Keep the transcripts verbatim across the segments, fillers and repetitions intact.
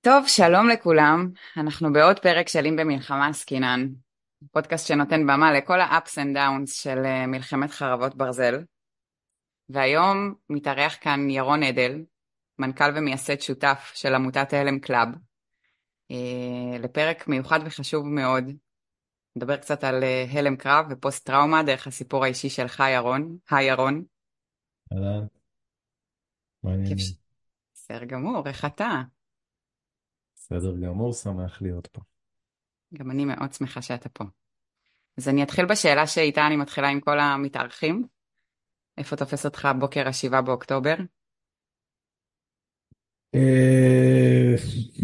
טוב, שלום לכולם. אנחנו בעוד פרק של אם במלחמה עסקינן, פודקאסט שנותן במה לכל ה-ups and downs של אה, מלחמת חרבות ברזל. והיום מתארח כאן ירון עדל, מנכ"ל ומייסד שותף של עמותת הלם קלאב, אה, לפרק מיוחד וחשוב מאוד. נדבר קצת על אה, הלם קרב ופוסט טראומה דרך הסיפור האישי שלך, ירון. היי ירון. אהלן, כיף מעניינים. ש... בסדר גמור, איך אתה? בסדר גמור, שמח להיות פה. גם אני מאוד שמחה שאתה פה. אז אני אתחיל בשאלה שאיתה אני מתחילה עם כל המתארחים. איפה תופס אותך בוקר השבעה באוקטובר? אה,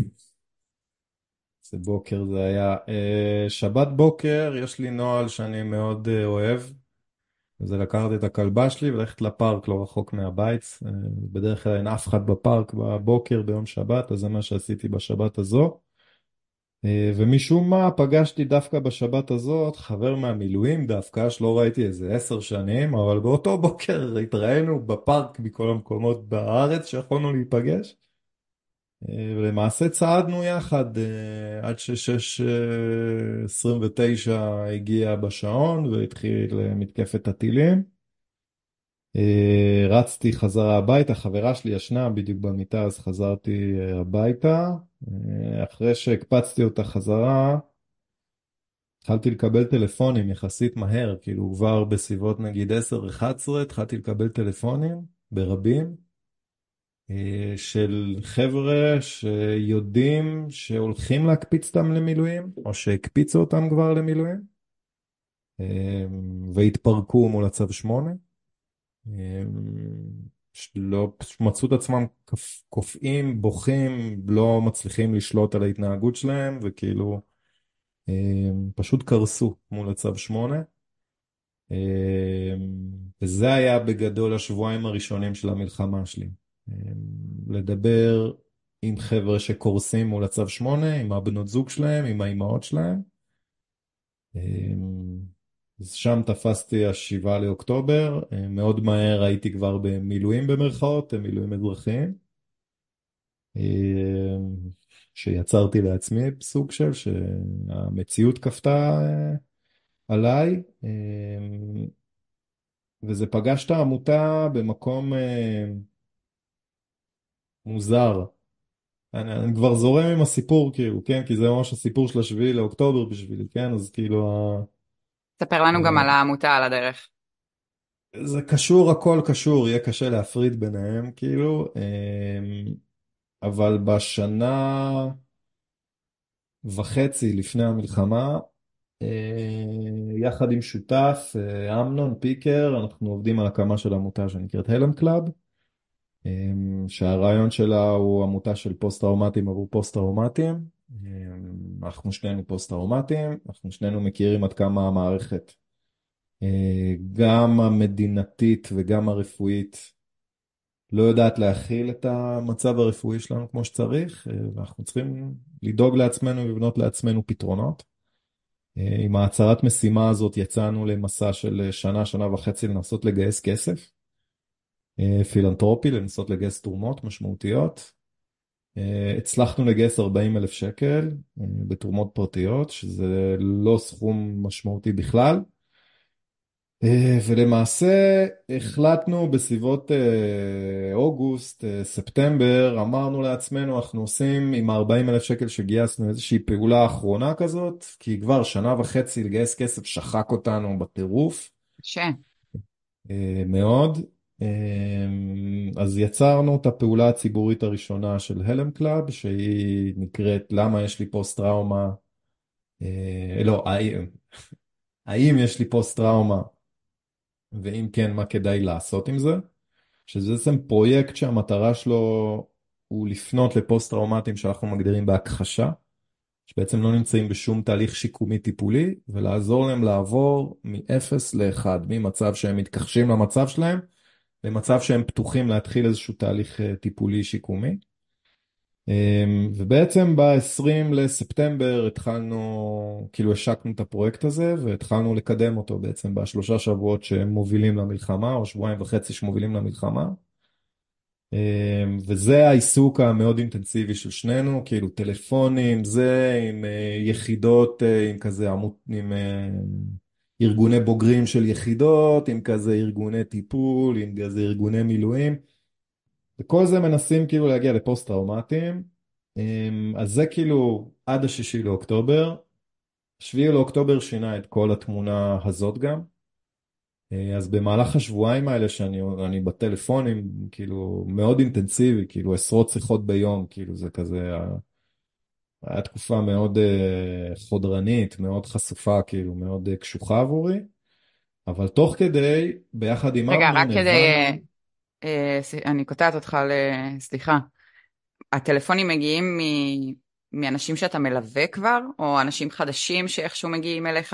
איזה בוקר זה היה. אה, שבת בוקר, יש לי נוהל שאני מאוד אה, אוהב, זה לקחת את הכלבה שלי וללכת לפארק לא רחוק מהבית. אה, בדרך כלל אין אף אחד בפארק בבוקר ביום שבת, אז זה מה שעשיתי בשבת הזו. אה, ומשום מה פגשתי דווקא בשבת הזאת חבר מהמילואים דווקא, שלא ראיתי איזה עשר שנים, אבל באותו בוקר התראינו בפארק מכל המקומות בארץ שיכולנו להיפגש. אה, ולמעשה צעדנו יחד אה, עד ש-שש עשרים ותשע הגיע בשעון והתחיל אה, מתקפת הטילים. אה, רצתי חזרה הביתה, חברה שלי ישנה בדיוק במיטה, אז חזרתי אה, הביתה. אה, אחרי שהקפצתי אותה חזרה, התחלתי לקבל טלפונים יחסית מהר, כאילו כבר בסביבות נגיד עשר אחת עשרה התחלתי לקבל טלפונים ברבים, אה, של חבר'ה שיודעים שהולכים להקפיץ אותם למילואים, או שהקפיצו אותם כבר למילואים, אה, והתפרקו מול הצו שמונה. אה, שלא, פשוט מצאו את עצמם קופ- קופאים, בוכים, לא מצליחים לשלוט על ההתנהגות שלהם, וכאילו אה, פשוט קרסו מול הצו שמונה. אה, וזה היה בגדול השבועיים הראשונים של המלחמה שלי. אה, לדבר עם חבר'ה שקורסים מול הצו שמונה, עם הבנות זוג שלהם, עם האימהות שלהם. אה, אז שם תפסתי השבעה לאוקטובר, אה, מאוד מהר הייתי כבר במילואים במרכאות, אה, מילואים אזרחיים, אה, שיצרתי לעצמי סוג של, שהמציאות כפתה אה, עליי. אה, וזה פגש את העמותה במקום אה, מוזר. אני, אני כבר זורם עם הסיפור, כאילו, כן? כי זה ממש הסיפור של השביעי לאוקטובר בשבילי, כן? אז כאילו, ה- ספר לנו גם על אה, העמותה על הדרך. זה קשור, הכל קשור, יהיה קשה להפריד ביניהם, כאילו. אה, אבל בשנה וחצי לפני המלחמה, אה, יחד עם שותף, אה, אמנון פיקר, אנחנו עובדים על הקמה של עמותה שנקראת הלם קלאב. אמ, שהרעיון שלה הוא עמותה של פוסט-טראומטיים עבור פוסט-טראומטיים. אמ, אנחנו שנינו פוסט-טראומטיים, אנחנו שנינו מכירים עד כמה המערכת, אה, גם המדינתית וגם הרפואית, לא יודעת להכיל את המצב הרפואי שלנו כמו שצריך, אה, ואנחנו צריכים לדאוג לעצמנו ולבנות לעצמנו פתרונות. אה, עם ההצהרת משימה הזאת יצאנו למסע של שנה, שנה וחצי לנסות לגייס כסף אה, פילנטרופי, לנסות לגייס תרומות משמעותיות. אה, הצלחנו לגייס ארבעים אלף שקל אה, בתרומות פרטיות, שזה לא סכום משמעותי בכלל. אה, ולמעשה החלטנו בסביבות אה, אוגוסט, אה, ספטמבר, אמרנו לעצמנו, אנחנו עושים עם ה-ארבעים אלף שקל שגייסנו איזושהי פעולה אחרונה כזאת, כי כבר שנה וחצי לגייס כסף שחק אותנו בטירוף. קשה. אה, מאוד. אה, אז יצרנו את הפעולה הציבורית הראשונה של הלם קלאב, שהיא נקראת למה יש לי פוסט טראומה, אה, לא, האם האם יש לי פוסט טראומה, ואם כן, מה כדאי לעשות עם זה, שזה בעצם פרויקט שהמטרה שלו הוא לפנות לפוסט טראומטיים שאנחנו מגדירים בהכחשה, שבעצם לא נמצאים בשום תהליך שיקומי טיפולי, ולעזור להם לעבור מ-אפס ל-אחד, ממצב שהם מתכחשים למצב שלהם, למצב שהם פתוחים להתחיל איזשהו תהליך אה, טיפולי שיקומי. אמ, ובעצם ב-עשרים לספטמבר התחלנו, כאילו השקנו את הפרויקט הזה והתחלנו לקדם אותו בעצם בשלושה שבועות שמובילים למלחמה, או שבועיים וחצי שמובילים למלחמה. וזה העיסוק המאוד אינטנסיבי של שנינו, כאילו טלפונים, זה עם אה, יחידות, אה, עם כזה עמות, עם אה, ארגוני בוגרים של יחידות, עם כזה ארגוני טיפול, עם כזה ארגוני מילואים, וכל זה מנסים כאילו להגיע לפוסט-טראומטיים. אז זה כאילו עד השישי לאוקטובר. שביעי לאוקטובר שינה את כל התמונה הזאת גם. אז במהלך השבועיים האלה שאני אני בטלפונים, כאילו מאוד אינטנסיבי, כאילו עשרות שיחות ביום, כאילו זה כזה, היה תקופה מאוד אה, חודרנית, מאוד חשופה, כאילו מאוד אה, קשוחה עבורי, אבל תוך כדי, ביחד עם רגע, רק אמנון, כדי, אה, הבנו. אה, ס- אני קוטעת אותך, ל... סליחה. הטלפונים מגיעים מ... מאנשים שאתה מלווה כבר, או אנשים חדשים שאיכשהו מגיעים אליך?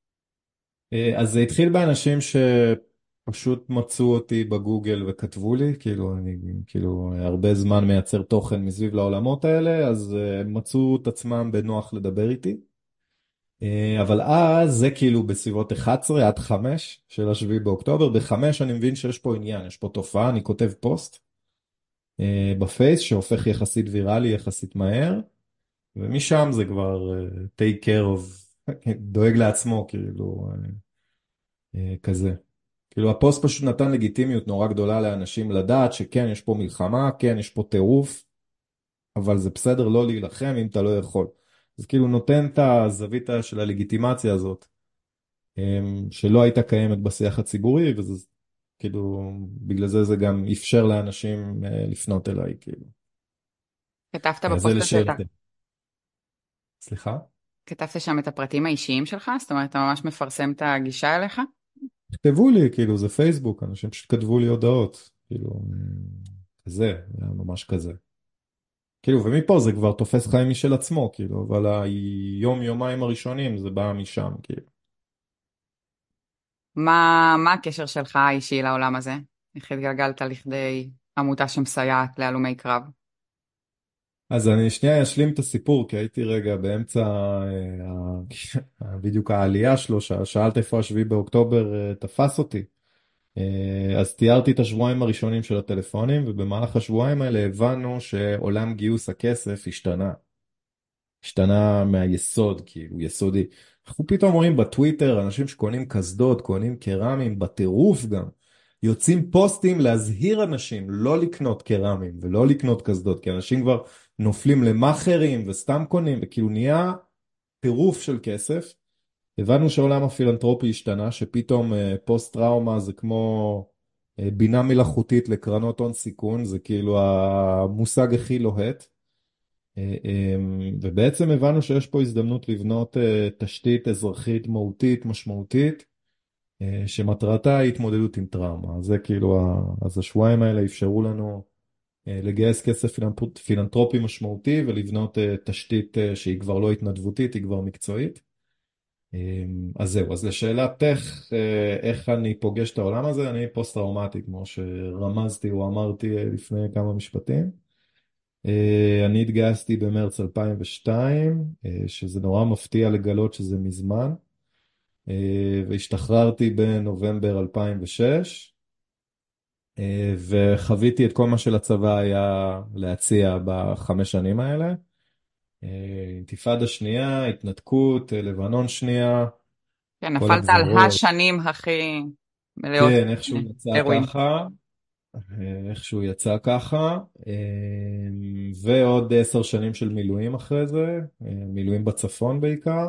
אה, אז זה התחיל באנשים שפשוט מצאו אותי בגוגל וכתבו לי, כאילו אני כאילו הרבה זמן מייצר תוכן מסביב לעולמות האלה, אז אה, מצאו את עצמם בנוח לדבר איתי. אה, אבל אז זה כאילו בסביבות אחת עשרה עד חמש של השביעי באוקטובר. בחמש אני מבין שיש פה עניין, יש פה תופעה, אני כותב פוסט אה, בפייס שהופך יחסית ויראלי, יחסית מהר, ומשם זה כבר אה, take care of, דואג לעצמו, כאילו אה, אה, כזה. כאילו הפוסט פשוט נתן לגיטימיות נורא גדולה לאנשים לדעת שכן, יש פה מלחמה, כן, יש פה טירוף, אבל זה בסדר לא להילחם אם אתה לא יכול. זה כאילו נותן את הזווית של הלגיטימציה הזאת, אמ, שלא הייתה קיימת בשיח הציבורי, וזה כאילו, בגלל זה זה גם אפשר לאנשים אה, לפנות אליי, כאילו. כתבת אה, זה בפוסט הזה, את ה- לשאלתך. סליחה? כתבת שם את הפרטים האישיים שלך? זאת אומרת, אתה ממש מפרסם את הגישה אליך? כתבו לי, כאילו, זה פייסבוק, אנשים פשוט כתבו לי הודעות, כאילו, אה, כזה, זה היה ממש כזה. כאילו, ומפה זה כבר תופס חיים משל עצמו, כאילו, אבל היום, יומיים הראשונים זה בא משם, כאילו. מה, מה הקשר שלך האישי לעולם הזה? איך התגלגלת לכדי עמותה שמסייעת להלומי קרב? אז אני שנייה אשלים את הסיפור, כי הייתי רגע באמצע, אה, ה- בדיוק העלייה שלו, ש- שאלת איפה השביעי באוקטובר אה, תפס אותי. אה, אז תיארתי את השבועיים הראשונים של הטלפונים, ובמהלך השבועיים האלה הבנו שעולם גיוס הכסף השתנה. השתנה מהיסוד, כאילו, יסודי. אנחנו פתאום רואים בטוויטר אנשים שקונים קסדות, קונים קרמים, בטירוף גם. יוצאים פוסטים להזהיר אנשים לא לקנות קרמים ולא לקנות קסדות, כי אנשים כבר נופלים למאכרים וסתם קונים, וכאילו נהיה טירוף של כסף. הבנו שהעולם הפילנטרופי השתנה, שפתאום אה, פוסט טראומה זה כמו אה, בינה מלאכותית לקרנות הון סיכון, זה כאילו המושג הכי לוהט. אה, אמ, ובעצם הבנו שיש פה הזדמנות לבנות אה, תשתית אזרחית מהותית, משמעותית, אה, שמטרתה היא התמודדות עם טראומה. אז זה כאילו, ה- אז השבועיים האלה אפשרו לנו אה, לגייס כסף פילנטרופ- פילנטרופי משמעותי ולבנות אה, תשתית אה, שהיא כבר לא התנדבותית, היא כבר מקצועית. אמ, אז זהו, אז לשאלתך, אה, איך אני פוגש את העולם הזה, אני פוסט-טראומטי, כמו שרמזתי או אמרתי אה, לפני כמה משפטים. אה, אני התגייסתי במרץ אלפיים ושתיים, אה, שזה נורא מפתיע לגלות שזה מזמן, אה, והשתחררתי בנובמבר אלפיים ושש, אה, וחוויתי את כל מה שלצבא היה להציע בחמש שנים האלה. אה, אינתיפאדה שנייה, התנתקות, אה, לבנון שנייה, כן, כל נפלת על הגזרות. השנים הכי מלאות כן, איכשהו יצא אירועים. ככה, אה, איכשהו יצא ככה, אה, ועוד עשר שנים של מילואים אחרי זה, אה, מילואים בצפון בעיקר.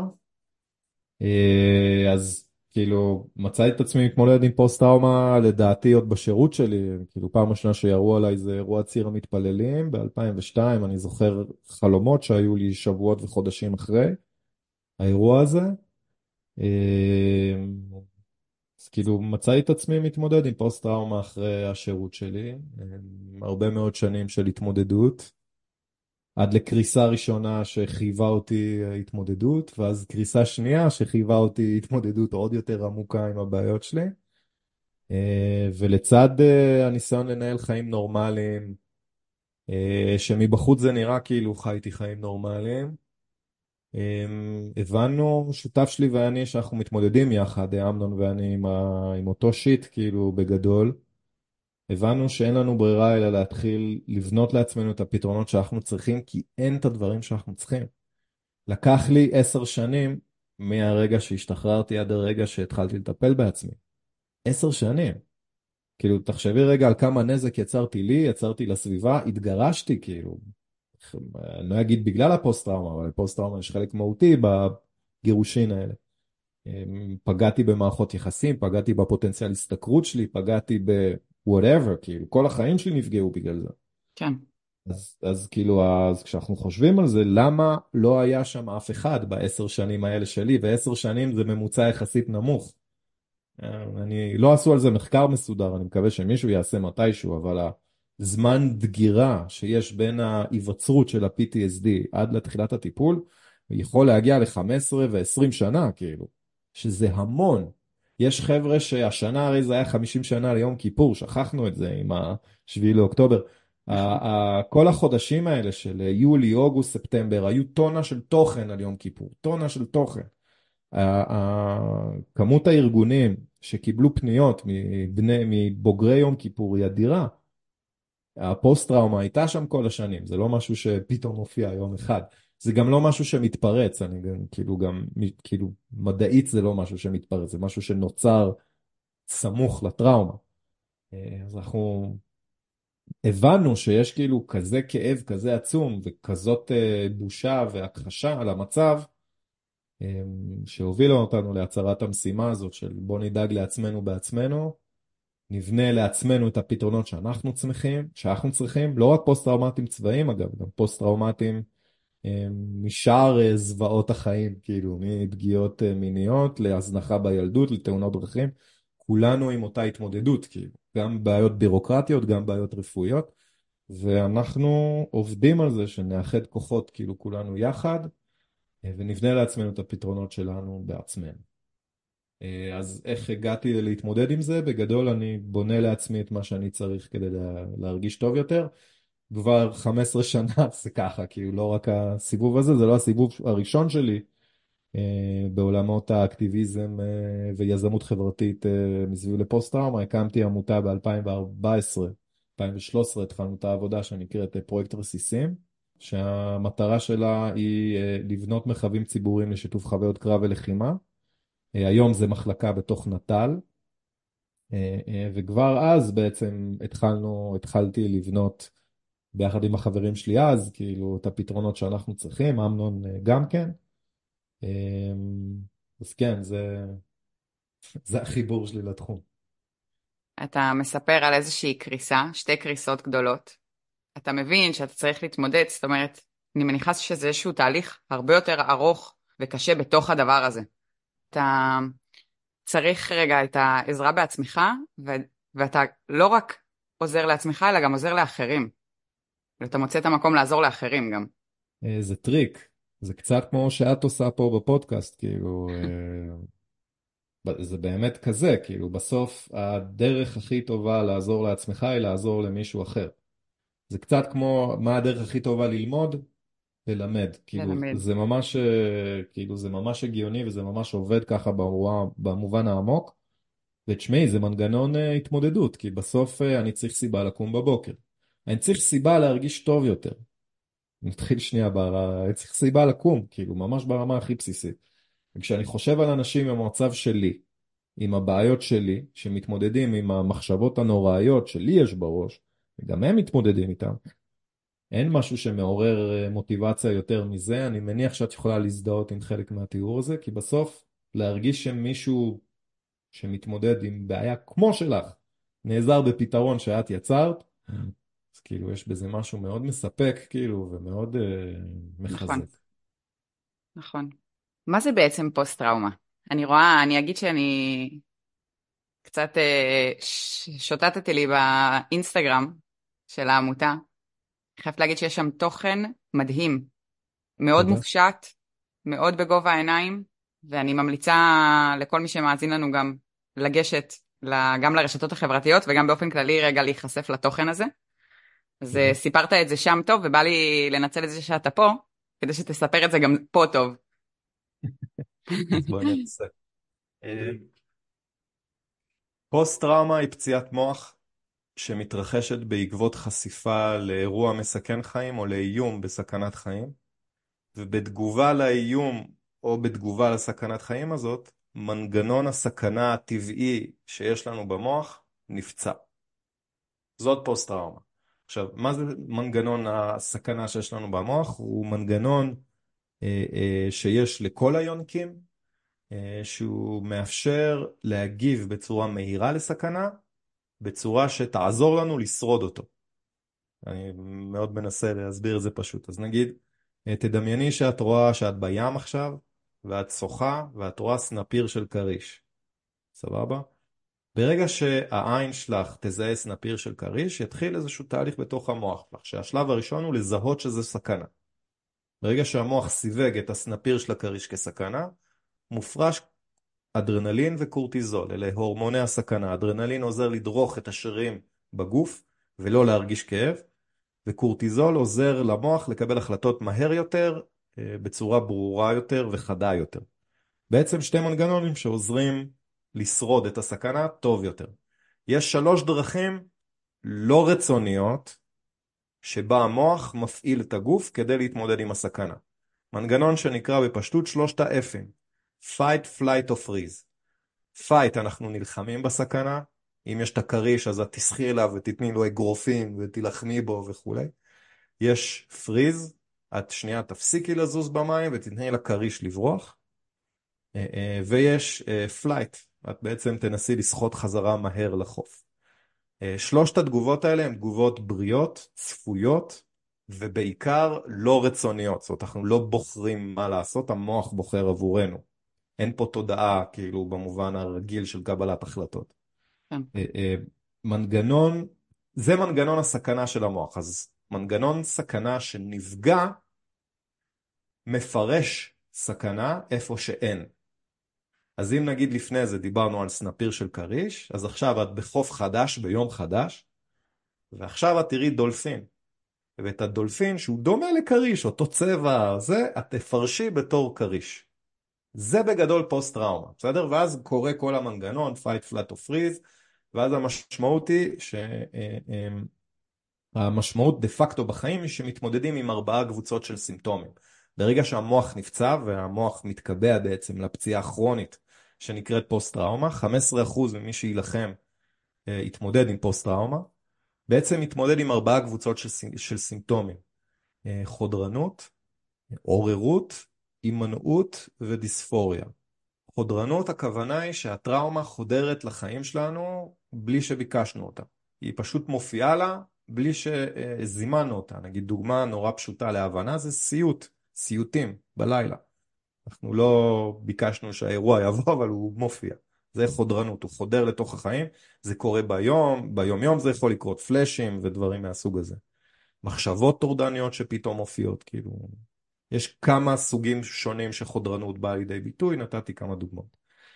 אה, אז כאילו מצאתי את עצמי מתמודד עם פוסט-טראומה לדעתי עוד בשירות שלי, כאילו פעם ראשונה שירו עליי זה אירוע ציר המתפללים ב-אלפיים ושתיים, אני זוכר חלומות שהיו לי שבועות וחודשים אחרי האירוע הזה. אה, אז כאילו מצאתי את עצמי מתמודד עם פוסט-טראומה אחרי השירות שלי, עם הרבה מאוד שנים של התמודדות, עד לקריסה ראשונה שחייבה אותי אה, התמודדות, ואז קריסה שנייה שחייבה אותי התמודדות עוד יותר עמוקה עם הבעיות שלי. אה, ולצד אה, הניסיון לנהל חיים נורמליים, אה, שמבחוץ זה נראה כאילו חייתי חיים נורמליים, אה, הבנו, שותף שלי ואני, שאנחנו מתמודדים יחד, אה, אמנון ואני, עם, ה... עם אותו שיט כאילו בגדול. הבנו שאין לנו ברירה אלא להתחיל לבנות לעצמנו את הפתרונות שאנחנו צריכים, כי אין את הדברים שאנחנו צריכים. לקח לי עשר שנים מהרגע שהשתחררתי עד הרגע שהתחלתי לטפל בעצמי. עשר שנים. כאילו, תחשבי רגע על כמה נזק יצרתי לי, יצרתי לסביבה, התגרשתי, כאילו. אני לא אגיד בגלל הפוסט-טראומה, אבל לפוסט-טראומה יש חלק מהותי בגירושין האלה. פגעתי במערכות יחסים, פגעתי בפוטנציאל הסתכרות שלי, פגעתי ב-whatever, כאילו, כל החיים שלי נפגעו בגלל זה. כן. אז, אז כאילו, אז כשאנחנו חושבים על זה, למה לא היה שם אף אחד בעשר שנים האלה שלי, ועשר שנים זה ממוצע יחסית נמוך. אני, לא עשו על זה מחקר מסודר, אני מקווה שמישהו יעשה מתישהו, אבל הזמן דגירה שיש בין ההיווצרות של ה-פי טי אס די עד לתחילת הטיפול, יכול להגיע ל-חמש עשרה ו-עשרים שנה, כאילו, שזה המון. יש חבר'ה שהשנה הרי זה היה חמישים שנה ליום כיפור, שכחנו את זה עם ה-שבעה לאוקטובר. נכון. ה- ה- כל החודשים האלה של יולי, אוגוסט, ספטמבר, היו טונה של תוכן על יום כיפור, טונה של תוכן. ה- ה- כמות הארגונים שקיבלו פניות מבני, מבוגרי יום כיפור היא אדירה. הפוסט-טראומה הייתה שם כל השנים, זה לא משהו שפתאום מופיע יום אחד. זה גם לא משהו שמתפרץ, אני גם, כאילו, גם, כאילו, מדעית זה לא משהו שמתפרץ, זה משהו שנוצר סמוך לטראומה. אז אנחנו הבנו שיש כאילו כזה כאב, כזה עצום, וכזאת אה, בושה והכחשה על המצב, אה, שהובילה אותנו להצהרת המשימה הזאת של בוא נדאג לעצמנו בעצמנו, נבנה לעצמנו את הפתרונות שאנחנו צריכים, שאנחנו צריכים, לא רק פוסט-טראומטיים צבאיים אגב, גם פוסט-טראומטיים אה, משאר אה, זוועות החיים, כאילו מפגיעות אה, מיניות, להזנחה בילדות, לתאונות דרכים, כולנו עם אותה התמודדות, כאילו, גם בעיות בירוקרטיות, גם בעיות רפואיות, ואנחנו עובדים על זה שנאחד כוחות כאילו כולנו יחד, אה, ונבנה לעצמנו את הפתרונות שלנו בעצמנו. אה, אז איך הגעתי להתמודד עם זה? בגדול אני בונה לעצמי את מה שאני צריך כדי לה- להרגיש טוב יותר. כבר חמש עשרה שנה זה ככה, כאילו לא רק הסיבוב הזה, זה לא הסיבוב הראשון שלי אה, בעולמות האקטיביזם אה, ויזמות חברתית אה, מסביב לפוסט-טראומה. הקמתי עמותה ב-אלפיים וארבע עשרה, אלפיים ושלוש עשרה התחלנו את העבודה שנקראת אה, פרויקט רסיסים, שהמטרה שלה היא אה, לבנות מרחבים ציבוריים לשיתוף חוויות קרב ולחימה. אה, היום זה מחלקה בתוך נט"ל, אה, אה, וכבר אז בעצם התחלנו, התחלתי לבנות ביחד עם החברים שלי אז, כאילו את הפתרונות שאנחנו צריכים, אמנון אה, גם כן. אמ, אז כן, זה, זה החיבור שלי לתחום. אתה מספר על איזושהי קריסה, שתי קריסות גדולות. אתה מבין שאתה צריך להתמודד, זאת אומרת, אני מניחה שזה איזשהו תהליך הרבה יותר ארוך וקשה בתוך הדבר הזה. אתה צריך רגע את העזרה בעצמך, ו- ואתה לא רק עוזר לעצמך, אלא גם עוזר לאחרים. ואתה מוצא את המקום לעזור לאחרים גם. אה, זה טריק, זה קצת כמו שאת עושה פה בפודקאסט, כאילו, אה, זה באמת כזה, כאילו, בסוף הדרך הכי טובה לעזור לעצמך היא לעזור למישהו אחר. זה קצת כמו מה הדרך הכי טובה ללמוד? ללמד. כאילו, ללמד. זה ממש, אה, כאילו, זה ממש הגיוני וזה ממש עובד ככה במובן, במובן העמוק. ותשמעי, זה מנגנון אה, התמודדות, כי בסוף אה, אני צריך סיבה לקום בבוקר. אני צריך סיבה להרגיש טוב יותר. נתחיל שנייה, בר... אני צריך סיבה לקום, כאילו, ממש ברמה הכי בסיסית. וכשאני חושב על אנשים עם המצב שלי, עם הבעיות שלי, שמתמודדים עם המחשבות הנוראיות שלי יש בראש, וגם הם מתמודדים איתם, אין משהו שמעורר אה, מוטיבציה יותר מזה. אני מניח שאת יכולה להזדהות עם חלק מהתיאור הזה, כי בסוף להרגיש שמישהו שמתמודד עם בעיה כמו שלך, נעזר בפתרון שאת יצרת, אז כאילו יש בזה משהו מאוד מספק, כאילו, ומאוד uh, נכון, מחזק. נכון. מה זה בעצם פוסט-טראומה? אני רואה, אני אגיד שאני קצת אה, ש- שוטטתי לי באינסטגרם של העמותה. חייבת להגיד שיש שם תוכן מדהים, מאוד תודה. מופשט, מאוד בגובה העיניים, ואני ממליצה לכל מי שמאזין לנו גם לגשת ל- גם לרשתות החברתיות וגם באופן כללי רגע להיחשף לתוכן הזה. אז אה, תודה. סיפרת את זה שם טוב, ובא לי לנצל את זה שאתה פה, כדי שתספר את זה גם פה טוב. אז בואי ננסה. אה, פוסט-טראומה היא פציעת מוח שמתרחשת בעקבות חשיפה לאירוע מסכן חיים או לאיום בסכנת חיים, ובתגובה לאיום או בתגובה לסכנת חיים הזאת, מנגנון הסכנה הטבעי שיש לנו במוח נפצע. זאת פוסט-טראומה. עכשיו, מה זה מנגנון הסכנה שיש לנו במוח? הוא מנגנון אה, אה, שיש לכל היונקים, אה, שהוא מאפשר להגיב בצורה מהירה לסכנה, בצורה שתעזור לנו לשרוד אותו. אני מאוד מנסה להסביר את זה פשוט. אז נגיד, אה, תדמייני שאת רואה שאת בים עכשיו, ואת שוחה, ואת רואה סנפיר של כריש. סבבה? ברגע שהעין שלך תזהה סנפיר של כריש, יתחיל איזשהו תהליך בתוך המוח שלך, שהשלב הראשון הוא לזהות שזה סכנה. ברגע שהמוח סיווג את הסנפיר של הכריש כסכנה, מופרש אדרנלין וקורטיזול, אלה הורמוני הסכנה. אדרנלין עוזר לדרוך את השרירים בגוף ולא להרגיש כאב, וקורטיזול עוזר למוח לקבל החלטות מהר יותר, בצורה ברורה יותר וחדה יותר. בעצם שתי מנגנונים שעוזרים לשרוד את הסכנה טוב יותר. יש שלוש דרכים לא רצוניות שבה המוח מפעיל את הגוף כדי להתמודד עם הסכנה. מנגנון שנקרא בפשטות שלושת ה-F'ים: fight, flight or freeze. fight, אנחנו נלחמים בסכנה. אם יש את הכריש אז את תסחי אליו ותתני לו אגרופים ותלחמי בו וכו'. יש freeze, את שנייה תפסיקי לזוז במים ותתני לכריש לברוח. ויש flight, את בעצם תנסי לשחות חזרה מהר לחוף. שלושת התגובות האלה הן תגובות בריאות, צפויות, ובעיקר לא רצוניות. זאת אומרת, אנחנו לא בוחרים מה לעשות, המוח בוחר עבורנו. אין פה תודעה, כאילו, במובן הרגיל של קבלת החלטות. כן. מנגנון, זה מנגנון הסכנה של המוח. אז מנגנון סכנה שנפגע, מפרש סכנה איפה שאין. אז אם נגיד לפני זה דיברנו על סנפיר של כריש, אז עכשיו את בחוף חדש, ביום חדש, ועכשיו את תראי דולפין. ואת הדולפין שהוא דומה לכריש, אותו צבע, זה, את תפרשי בתור כריש. זה בגדול פוסט-טראומה, בסדר? ואז קורה כל המנגנון, fight, flight or freeze, ואז המשמעות היא שהמשמעות דה פקטו בחיים היא שמתמודדים עם ארבעה קבוצות של סימפטומים. ברגע שהמוח נפצע והמוח מתקבע בעצם לפציעה הכרונית שנקראת פוסט-טראומה, חמישה עשר אחוז ממי שילחם יתמודד עם פוסט-טראומה, בעצם מתמודד עם ארבעה קבוצות של, של סימפטומים: חודרנות, עוררות, הימנעות ודיספוריה. חודרנות, הכוונה היא שהטראומה חודרת לחיים שלנו בלי שביקשנו אותה. היא פשוט מופיעה לה בלי שזימנו אותה. נגיד דוגמה נורא פשוטה להבנה זה סיוט, סיוטים בלילה. אנחנו לא ביקשנו שהאירוע יבוא, אבל הוא מופיע. זה חודרנות, הוא חודר לתוך החיים, זה קורה ביום, ביום יום זה יכול לקרות פלאשים ודברים מהסוג הזה. מחשבות טורדניות שפתאום מופיעות, כאילו, יש כמה סוגים שונים שחודרנות באה לידי ביטוי, נתתי כמה דוגמאות.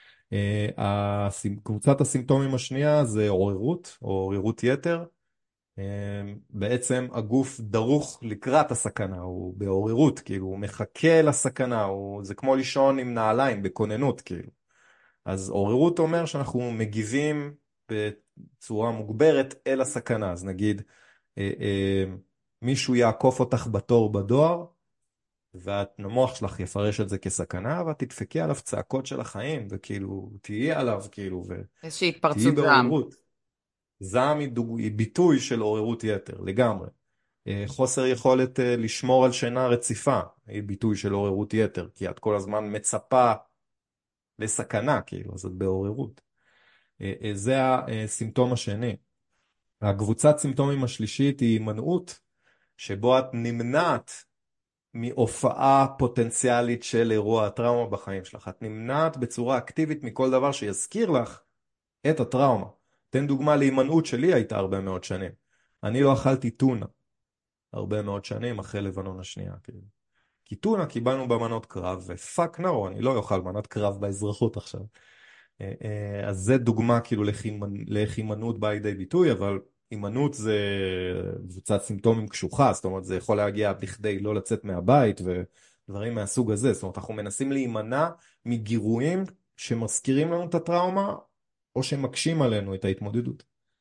קבוצת הסימפטומים השנייה זה עוררות, או עוררות יתר. בעצם הגוף דרוך לקראת הסכנה, הוא בעוררות, כאילו, הוא מחכה לסכנה, הוא, זה כמו לישון עם נעליים, בכוננות, כאילו. אז עוררות אומר שאנחנו מגיבים בצורה מוגברת אל הסכנה. אז נגיד, אה, אה, מישהו יעקוף אותך בתור בדואר, והמוח שלך יפרש את זה כסכנה, ואת תדפקי עליו צעקות של החיים, וכאילו, תהיי עליו, כאילו, איזושהי ותהיי התפרצות זעם. בעוררות. זעם היא, דוג... היא ביטוי של עוררות יתר, לגמרי. אה, חוסר יכולת אה, לשמור על שינה רציפה, היא ביטוי של עוררות יתר, כי את כל הזמן מצפה לסכנה, כאילו, אז את בעוררות. זה הסימפטום השני. הקבוצת סימפטומים השלישית היא הימנעות, שבו את נמנעת מהופעה פוטנציאלית של אירוע הטראומה בחיים שלך. את נמנעת בצורה אקטיבית מכל דבר שיזכיר לך את הטראומה. תן דוגמה להימנעות שלי הייתה הרבה מאוד שנים. אני לא אכלתי טונה הרבה מאוד שנים אחרי לבנון השנייה, כאילו. כי טונה קיבלנו במנות קרב, ופאק נו, אני לא אוכל מנת קרב באזרחות עכשיו. אז זה דוגמה כאילו לאיך הימנעות באה לידי ביטוי, אבל הימנעות זה קבוצת סימפטומים קשוחה, זאת אומרת זה יכול להגיע בכדי לא לצאת מהבית ודברים מהסוג הזה. זאת אומרת אנחנו מנסים להימנע מגירויים שמזכירים לנו את הטראומה, או שמקשים עלינו את ההתמודדות.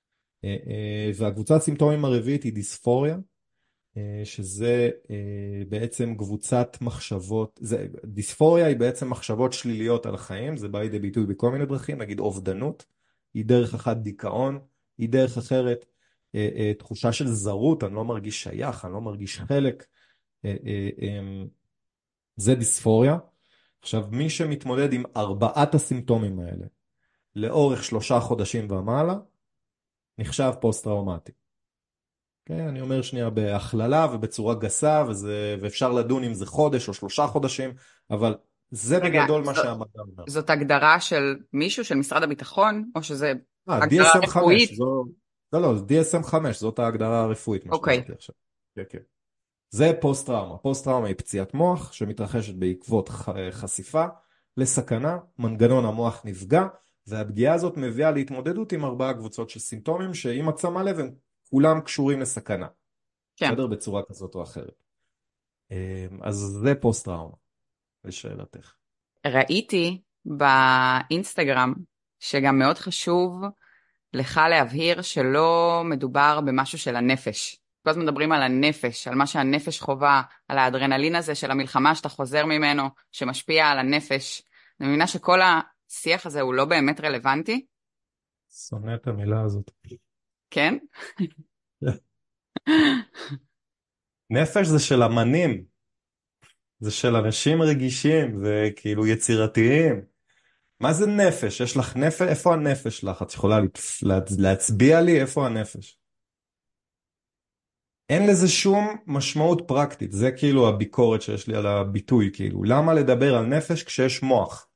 אה, אה, והקבוצת סימפטומים הרביעית היא דיספוריה, אה, שזה אה, בעצם קבוצת מחשבות, זה, דיספוריה היא בעצם מחשבות שליליות על החיים, זה בא לידי ביטוי בכל מיני דרכים, נגיד אובדנות, היא דרך אחת דיכאון, היא דרך אחרת אה, אה, תחושה של זרות, אני לא מרגיש שייך, אני לא מרגיש חלק, אה, אה, אה, זה דיספוריה. עכשיו, מי שמתמודד עם ארבעת הסימפטומים האלה לאורך שלושה חודשים ומעלה, נחשב פוסט-טראומטי. כן, אני אומר שנייה בהכללה ובצורה גסה, וזה, ואפשר לדון אם זה חודש או שלושה חודשים, אבל זה רגע, בגדול מה זאת, שהמדע אומר. זאת הגדרה של מישהו, של משרד הביטחון, או שזה אה, הגדרה די אס אם חמש, רפואית? זו... לא, לא, די אס אם חמש, זאת ההגדרה הרפואית, מה אוקיי. שאמרתי עכשיו. כן, כן. זה פוסט-טראומה. פוסט-טראומה היא פציעת מוח שמתרחשת בעקבות ח... חשיפה לסכנה, מנגנון המוח נפגע, והפגיעה הזאת מביאה להתמודדות עם ארבעה קבוצות של סימפטומים, שאם את שמה לב, הם כולם קשורים לסכנה. כן. בסדר? בצורה כזאת או אחרת. אז זה פוסט-טראומה, לשאלתך. ראיתי באינסטגרם שגם מאוד חשוב לך להבהיר שלא מדובר במשהו של הנפש. כל הזמן מדברים על הנפש, על מה שהנפש חובה, על האדרנלין הזה של המלחמה שאתה חוזר ממנו, שמשפיע על הנפש. אני מבינה שכל השיח הזה הוא לא באמת רלוונטי? שונא את המילה הזאת. כן? נפש זה של אמנים, זה של אנשים רגישים וכאילו יצירתיים. מה זה נפש? יש לך נפש? איפה הנפש שלך? את יכולה להצ... להצביע לי איפה הנפש? אין לזה שום משמעות פרקטית, זה כאילו הביקורת שיש לי על הביטוי, כאילו. למה לדבר על נפש כשיש מוח?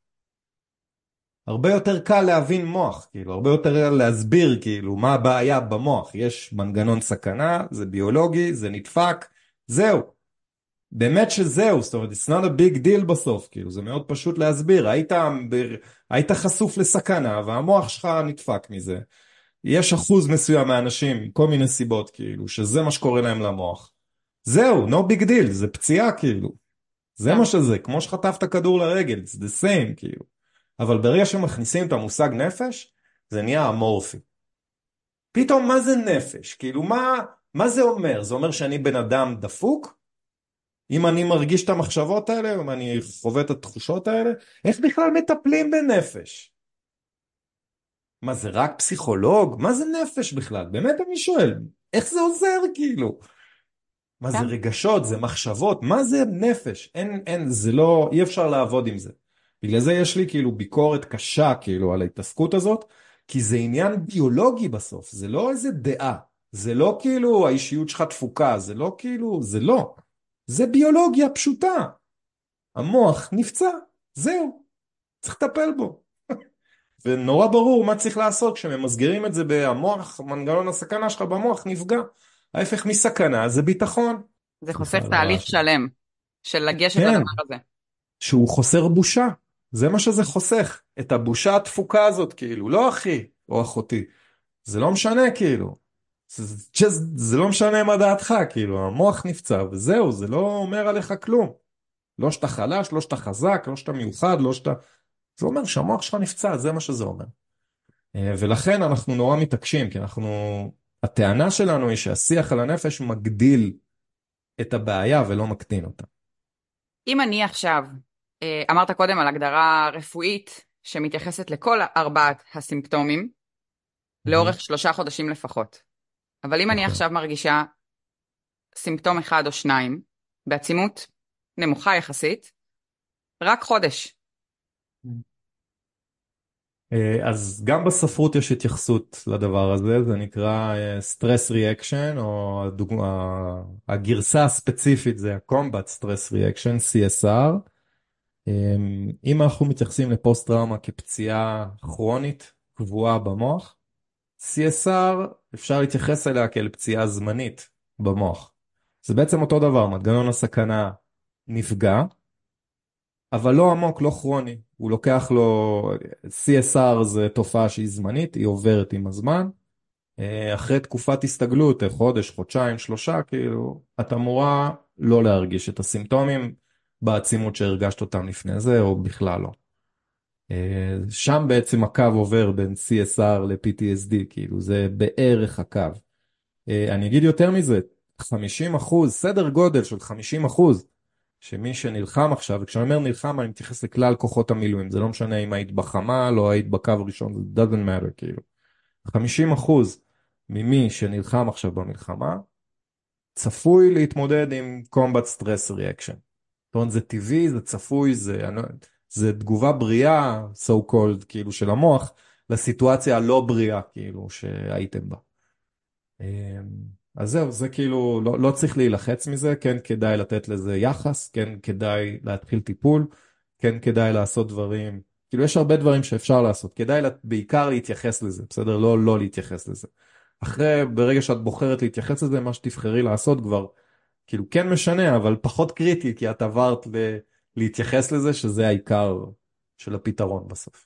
הרבה יותר קל להבין מוח, כאילו, הרבה יותר קל להסביר, כאילו, מה הבעיה במוח. יש מנגנון סכנה, זה ביולוגי, זה נדפק, זהו. באמת שזהו, זאת אומרת, it's not a big deal בסוף, כאילו, זה מאוד פשוט להסביר. היית, היית חשוף לסכנה, והמוח שלך נדפק מזה. יש אחוז מסוים מהאנשים, כל מיני סיבות, כאילו, שזה מה שקורה להם למוח. זהו, no big deal, זה פציעה, כאילו. זה כן. מה שזה, כמו שחטפת כדור לרגל, it's the same, כאילו. אבל ברגע שמכניסים את המושג נפש, זה נהיה אמורפי. פתאום מה זה נפש? כאילו מה, מה זה אומר? זה אומר שאני בן אדם דפוק? אם אני מרגיש את המחשבות האלה, אם אני חווה את התחושות האלה, איך בכלל מטפלים בנפש? מה זה רק פסיכולוג? מה זה נפש בכלל? באמת אני שואל, איך זה עוזר כאילו? מה זה כן. רגשות? זה מחשבות? מה זה נפש? אין, אין, זה לא, אי אפשר לעבוד עם זה. בגלל זה יש לי כאילו ביקורת קשה כאילו על ההתעסקות הזאת, כי זה עניין ביולוגי בסוף, זה לא איזה דעה, זה לא כאילו האישיות שלך תפוקה, זה לא כאילו, זה לא. זה ביולוגיה פשוטה. המוח נפצע, זהו, צריך לטפל בו. ונורא ברור מה צריך לעשות כשממסגרים את זה במוח, מנגנון הסכנה שלך במוח נפגע. ההפך מסכנה זה ביטחון. זה סליחה חוסך על תהליך הרעש הזה. שלם של לגשת כן, לדבר הזה. שהוא חוסר בושה. זה מה שזה חוסך. את הבושה התפוקה הזאת כאילו, לא אחי או אחותי. זה לא משנה כאילו. זה, just, זה לא משנה מה דעתך כאילו, המוח נפצע וזהו, זה לא אומר עליך כלום. לא שאתה חלש, לא שאתה חזק, לא שאתה מיוחד, לא שאתה... זה אומר שהמוח שלך נפצע, זה מה שזה אומר. אה, ולכן אנחנו נורא מתעקשים, כי אנחנו... הטענה שלנו היא שהשיח על הנפש מגדיל את הבעיה ולא מקטין אותה. אם אני עכשיו, אה, אמרת קודם על הגדרה רפואית שמתייחסת לכל ארבעת הסימפטומים, לאורך שלושה חודשים לפחות. אבל אם אני נכון. עכשיו מרגישה סימפטום אחד או שניים, בעצימות נמוכה יחסית, רק חודש. אה, אז גם בספרות יש התייחסות לדבר הזה, זה נקרא אה, stress reaction, או הדוג... ה- הגרסה הספציפית זה ה-combat stress reaction, סי אס אר. אה, אם אנחנו מתייחסים לפוסט טראומה כפציעה כרונית קבועה במוח, סי אס אר אפשר להתייחס אליה כאל פציעה זמנית במוח. זה בעצם אותו דבר, מנגנון הסכנה נפגע, אבל לא עמוק, לא כרוני. הוא לוקח לו, סי אס אר זה תופעה שהיא זמנית, היא עוברת עם הזמן. אה, אחרי תקופת הסתגלות, חודש, חודשיים, שלושה, כאילו, את אמורה לא להרגיש את הסימפטומים בעצימות שהרגשת אותם לפני זה, או בכלל לא. אה, שם בעצם הקו עובר בין סי אס אר ל-פי טי אס די, כאילו זה בערך הקו. אה, אני אגיד יותר מזה, חמישים אחוז, סדר גודל של חמישים אחוז, שמי שנלחם עכשיו, וכשאני אומר נלחם, אני מתייחס לכלל כוחות המילואים, זה לא משנה אם היית בחמ"ל או היית בקו ראשון, זה doesn't matter, כאילו. חמישים אחוז ממי שנלחם עכשיו במלחמה, צפוי להתמודד עם combat stress reaction. זאת אומרת, זה טבעי, זה צפוי, זה, זה תגובה בריאה, so called, כאילו, של המוח, לסיטואציה הלא בריאה, כאילו, שהייתם בה. אז זהו, זה כאילו, לא, לא צריך להילחץ מזה, כן כדאי לתת לזה יחס, כן כדאי להתחיל טיפול, כן כדאי לעשות דברים, כאילו יש הרבה דברים שאפשר לעשות, כדאי בעיקר להתייחס לזה, בסדר? לא לא להתייחס לזה. אחרי, ברגע שאת בוחרת להתייחס לזה, מה שתבחרי לעשות כבר, כאילו כן משנה, אבל פחות קריטי, כי את עברת ל- להתייחס לזה, שזה העיקר של הפתרון בסוף.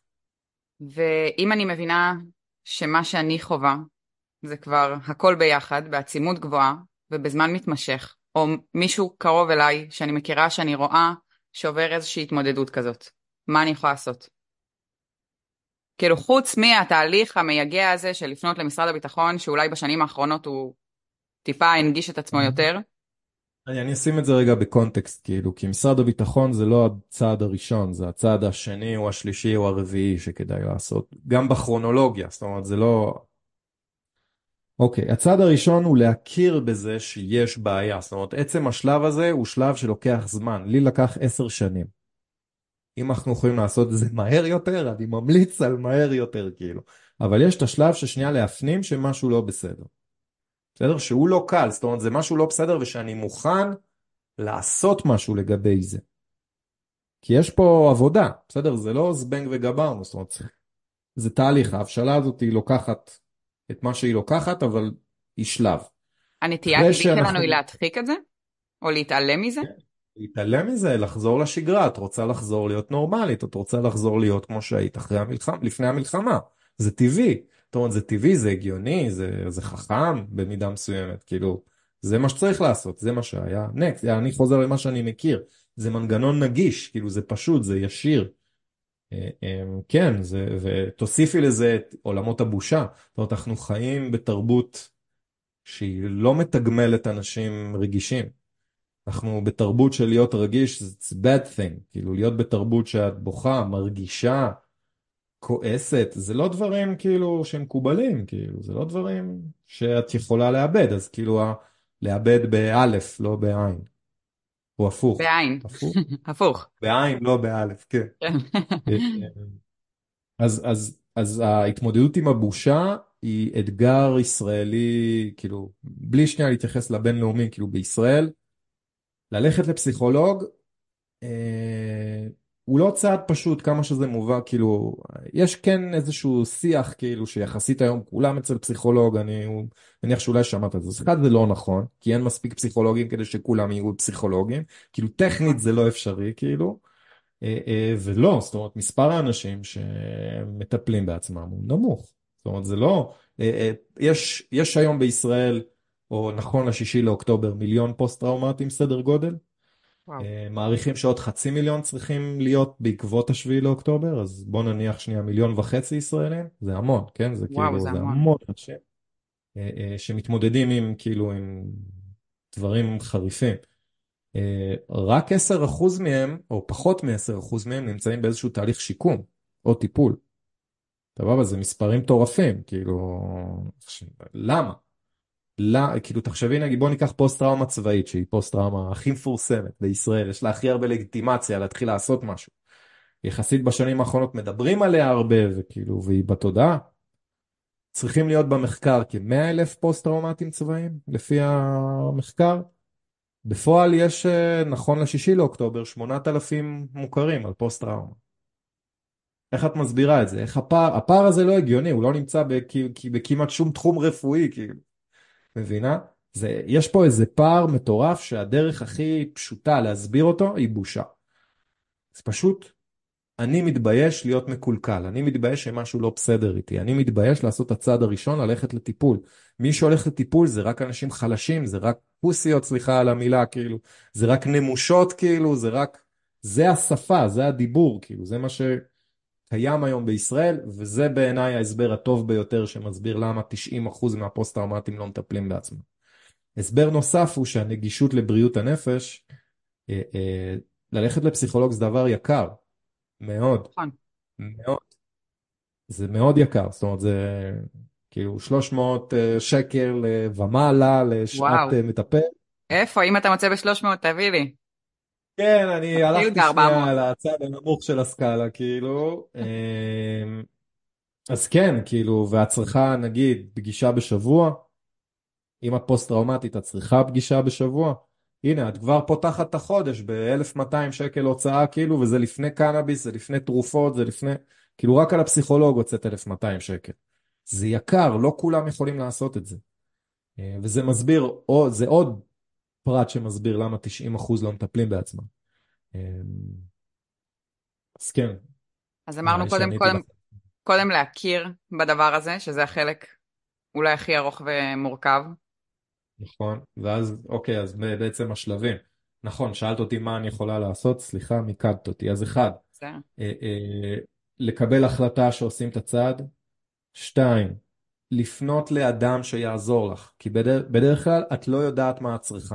ואם אני מבינה שמה שאני חווה זה כבר הכל ביחד, בעצימות גבוהה ובזמן מתמשך, או מישהו קרוב אליי שאני מכירה, שאני רואה שעובר איזושהי התמודדות כזאת, מה אני יכולה לעשות? כאילו חוץ מהתהליך המייגע הזה של לפנות למשרד הביטחון, שאולי בשנים האחרונות הוא טיפה הנגיש את עצמו יותר. אני, אני אשים את זה רגע בקונטקסט, כאילו, כי משרד הביטחון זה לא הצעד הראשון, זה הצעד השני או השלישי או הרביעי שכדאי לעשות, גם בכרונולוגיה, זאת אומרת, זה לא... אוקיי, הצעד הראשון הוא להכיר בזה שיש בעיה, זאת אומרת, עצם השלב הזה הוא שלב שלוקח זמן, לי לקח עשר שנים. אם אנחנו יכולים לעשות את זה מהר יותר, אני ממליץ על מהר יותר, כאילו. אבל יש את השלב ששנייה להפנים שמשהו לא בסדר. בסדר? שהוא לא קל, זאת אומרת, זה משהו לא בסדר ושאני מוכן לעשות משהו לגבי זה. כי יש פה עבודה, בסדר? זה לא זבנג וגמרנו, זאת אומרת, זה תהליך, ההבשלה הזאת היא לוקחת את מה שהיא לוקחת, אבל היא שלב. הנטייה אחרי הטבעית שלנו שאנחנו... היא להדחיק את זה? או להתעלם מזה? להתעלם מזה, לחזור לשגרה, את רוצה לחזור להיות נורמלית, את רוצה לחזור להיות כמו שהיית אחרי המלחמה, לפני המלחמה. זה טבעי. זאת אומרת, זה טבעי, זה הגיוני, זה, זה חכם במידה מסוימת, כאילו, זה מה שצריך לעשות, זה מה שהיה. נקסט, אני חוזר למה שאני מכיר. זה מנגנון נגיש, כאילו, זה פשוט, זה ישיר. אה, אה, כן, זה, ותוסיפי לזה את עולמות הבושה. זאת אומרת, אנחנו חיים בתרבות שהיא לא מתגמלת אנשים רגישים. אנחנו בתרבות של להיות רגיש, it's bad thing, כאילו להיות בתרבות שאת בוכה, מרגישה, כועסת, זה לא דברים כאילו שמקובלים, כאילו, זה לא דברים שאת יכולה לאבד, אז כאילו ה- לאבד באלף, לא בעין, או הפוך, בעין. הפוך, הפוך. בעין, לא באלף, כן. כן. אז, אז, אז ההתמודדות עם הבושה היא אתגר ישראלי, כאילו, בלי שנייה להתייחס לבינלאומי, כאילו בישראל, ללכת לפסיכולוג, אה, הוא לא צעד פשוט כמה שזה מובא, כאילו, יש כן איזשהו שיח כאילו שיחסית היום כולם אצל פסיכולוג, אני מניח שאולי שמעת את זה, אז אחד זה לא נכון, כי אין מספיק פסיכולוגים כדי שכולם יהיו פסיכולוגים, כאילו טכנית זה לא אפשרי, כאילו, אה, אה, ולא, זאת אומרת, מספר האנשים שמטפלים בעצמם הוא נמוך, זאת אומרת, זה לא, אה, אה, יש, יש היום בישראל, או נכון לשישי לאוקטובר, מיליון פוסט-טראומטיים סדר גודל, וואו. אה, מעריכים שעוד חצי מיליון צריכים להיות בעקבות השביעי לאוקטובר, אז בוא נניח שנייה מיליון וחצי ישראלים, זה המון, כן? זה וואו, כאילו, זה זה המון. המון אנשים אה, אה, שמתמודדים עם כאילו עם דברים חריפים. אה, רק עשרה אחוז מהם, או פחות מ-עשרה אחוז מהם, נמצאים באיזשהו תהליך שיקום או טיפול. סבבה, זה מספרים מטורפים, כאילו, למה? לא, כאילו תחשבי נגיד בוא ניקח פוסט טראומה צבאית שהיא פוסט טראומה הכי מפורסמת בישראל, יש לה הכי הרבה לגיטימציה להתחיל לעשות משהו. יחסית בשנים האחרונות מדברים עליה הרבה וכאילו והיא בתודעה. צריכים להיות במחקר כ-מאה אלף פוסט טראומטיים צבאיים לפי המחקר. בפועל יש אה, נכון לשישי לאוקטובר שמונת אלפים מוכרים על פוסט טראומה. איך את מסבירה את זה? איך הפער, הפער הזה לא הגיוני, הוא לא נמצא בכ, בכמעט שום תחום רפואי כאילו. מבינה? זה, יש פה איזה פער מטורף שהדרך הכי פשוטה להסביר אותו היא בושה. זה פשוט, אני מתבייש להיות מקולקל, אני מתבייש שמשהו לא בסדר איתי, אני מתבייש לעשות את הצעד הראשון, ללכת לטיפול. מי שהולך לטיפול זה רק אנשים חלשים, זה רק פוסיות, סליחה על המילה, כאילו, זה רק נמושות, כאילו, זה רק, זה השפה, זה הדיבור, כאילו, זה מה ש... קיים היום בישראל, וזה בעיניי ההסבר הטוב ביותר שמסביר למה תשעים אחוז מהפוסט-טראומטיים לא מטפלים בעצמם. הסבר נוסף הוא שהנגישות לבריאות הנפש, אה, אה, ללכת לפסיכולוג זה דבר יקר, מאוד, נכון. מאוד, זה מאוד יקר, זאת אומרת זה כאילו שלוש מאות אה, שקל אה, ומעלה לשעת וואו. אה, מטפל. איפה? אם אתה מוצא ב-שלוש מאות, תביא לי. כן, אני מתחיל הלכתי שנייה ב-ארבע מאות. על הצד הנמוך של הסקאלה, כאילו. אה, אז כן, כאילו, ואת צריכה, נגיד, פגישה בשבוע, אם את פוסט-טראומטית, את צריכה פגישה בשבוע, הנה, את כבר פותחת את החודש ב-אלף ומאתיים שקל הוצאה, כאילו, וזה לפני קנאביס, זה לפני תרופות, זה לפני, כאילו, רק על הפסיכולוג הוצאת אלף ומאתיים שקל. זה יקר, לא כולם יכולים לעשות את זה. אה, וזה מסביר, או, זה עוד פרט שמסביר למה תשעים אחוז לא מטפלים בעצמם. אה, אז כן, אז נראה אמרנו לי קודם, שעניתי קודם, לך. קודם להכיר בדבר הזה, שזה החלק אולי הכי ארוך ומורכב. נכון, ואז, אוקיי, אז בעצם השלבים. נכון, שאלת אותי מה אני יכולה לעשות, סליחה, מיקדת אותי. אז אחד, בסדר. אה, אה, לקבל החלטה שעושים את הצעד. שתיים, לפנות לאדם שיעזור לך, כי בדרך, בדרך כלל את לא יודעת מה את צריכה.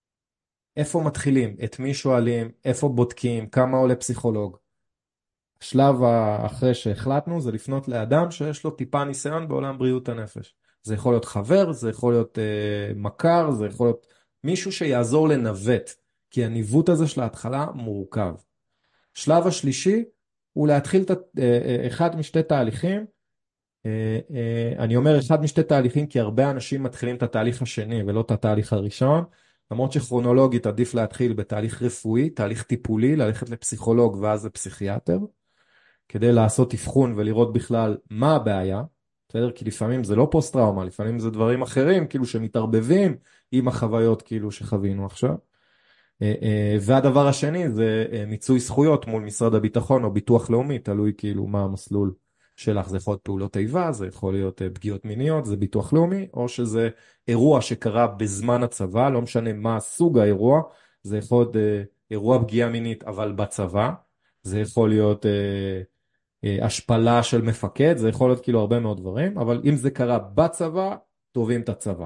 איפה מתחילים? את מי שואלים? איפה בודקים? כמה עולה פסיכולוג? השלב אחרי שהחלטנו זה לפנות לאדם שיש לו טיפה ניסיון בעולם בריאות הנפש. זה יכול להיות חבר, זה יכול להיות אה, מכר, זה יכול להיות מישהו שיעזור לנווט, כי הניווט הזה של ההתחלה מורכב. שלב השלישי הוא להתחיל את, אה, אה, אחד משתי תהליכים. אה, אה, אני אומר אחד משתי תהליכים כי הרבה אנשים מתחילים את התהליך השני ולא את התהליך הראשון, למרות שכרונולוגית עדיף להתחיל בתהליך רפואי, תהליך טיפולי, ללכת לפסיכולוג ואז לפסיכיאטר. כדי לעשות אבחון ולראות בכלל מה הבעיה, בסדר? כי לפעמים זה לא פוסט-טראומה, לפעמים זה דברים אחרים, כאילו שמתערבבים עם החוויות כאילו שחווינו עכשיו. אה, אה, והדבר השני זה אה, מיצוי זכויות מול משרד הביטחון או ביטוח לאומי, תלוי כאילו מה המסלול שלך, זה יכול להיות פעולות איבה, זה יכול להיות אה, פגיעות מיניות, זה ביטוח לאומי, או שזה אירוע שקרה בזמן הצבא, לא משנה מה סוג האירוע, זה יכול להיות אה, אירוע פגיעה מינית אבל בצבא, זה יכול להיות אה, אה, השפלה של מפקד, זה יכול להיות כאילו הרבה מאוד דברים, אבל אם זה קרה בצבא, תובעים את הצבא.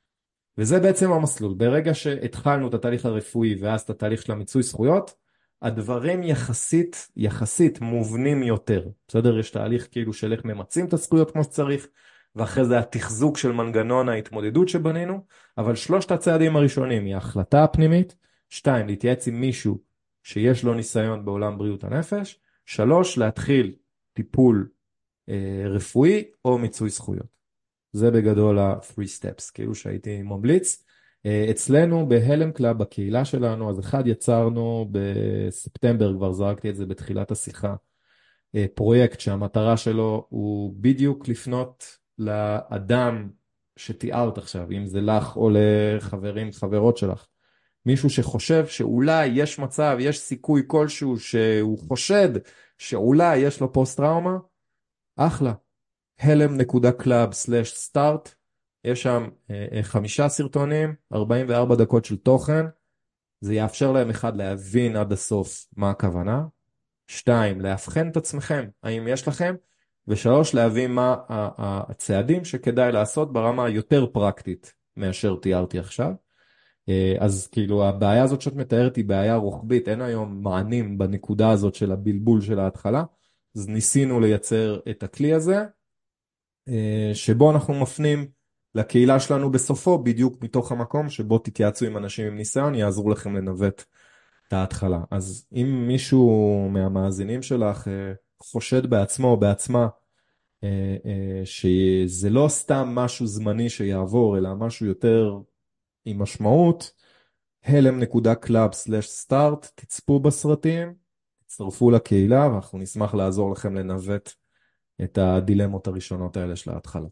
וזה בעצם המסלול. ברגע שהתחלנו את התהליך הרפואי ואז את התהליך של המיצוי זכויות, הדברים יחסית, יחסית מובנים יותר. בסדר? יש תהליך כאילו של איך ממצים את הזכויות כמו שצריך, ואחרי זה התחזוק של מנגנון ההתמודדות שבנינו, אבל שלושת הצעדים הראשונים היא ההחלטה הפנימית, שתיים, להתייעץ עם מישהו שיש לו ניסיון בעולם בריאות הנפש, שלוש, להתחיל טיפול אה, רפואי או מיצוי זכויות. זה בגדול ה-three steps, כאילו שהייתי ממליץ. אה, אצלנו בהלם קלאב, בקהילה שלנו, אז אחד יצרנו בספטמבר, כבר זרקתי את זה בתחילת השיחה, אה, פרויקט שהמטרה שלו הוא בדיוק לפנות לאדם שתיארת עכשיו, אם זה לך או לחברים, חברות שלך. מישהו שחושב שאולי יש מצב, יש סיכוי כלשהו שהוא חושד שאולי יש לו פוסט-טראומה, אחלה. הלם נקודה קלאב סלש סטארט, יש שם אה, אה, חמישה סרטונים, ארבעים וארבע דקות של תוכן, זה יאפשר להם אחד להבין עד הסוף מה הכוונה, שתיים, לאבחן את עצמכם, האם יש לכם, ושלוש, להבין מה הצעדים שכדאי לעשות ברמה יותר פרקטית מאשר תיארתי עכשיו. אה, אז כאילו הבעיה הזאת שאת מתארת היא בעיה רוחבית, אין היום מענים בנקודה הזאת של הבלבול של ההתחלה, אז ניסינו לייצר את הכלי הזה, אה, שבו אנחנו מפנים לקהילה שלנו בסופו, בדיוק מתוך המקום שבו תתייעצו עם אנשים עם ניסיון, יעזרו לכם לנווט את ההתחלה. אז אם מישהו מהמאזינים שלך אה, חושד בעצמו או בעצמה, אה, אה, שזה לא סתם משהו זמני שיעבור, אלא משהו יותר עם משמעות, הלם נקודה קלאב סלש סטארט, תצפו בסרטים, תצטרפו לקהילה, ואנחנו נשמח לעזור לכם לנווט את הדילמות הראשונות האלה של ההתחלה.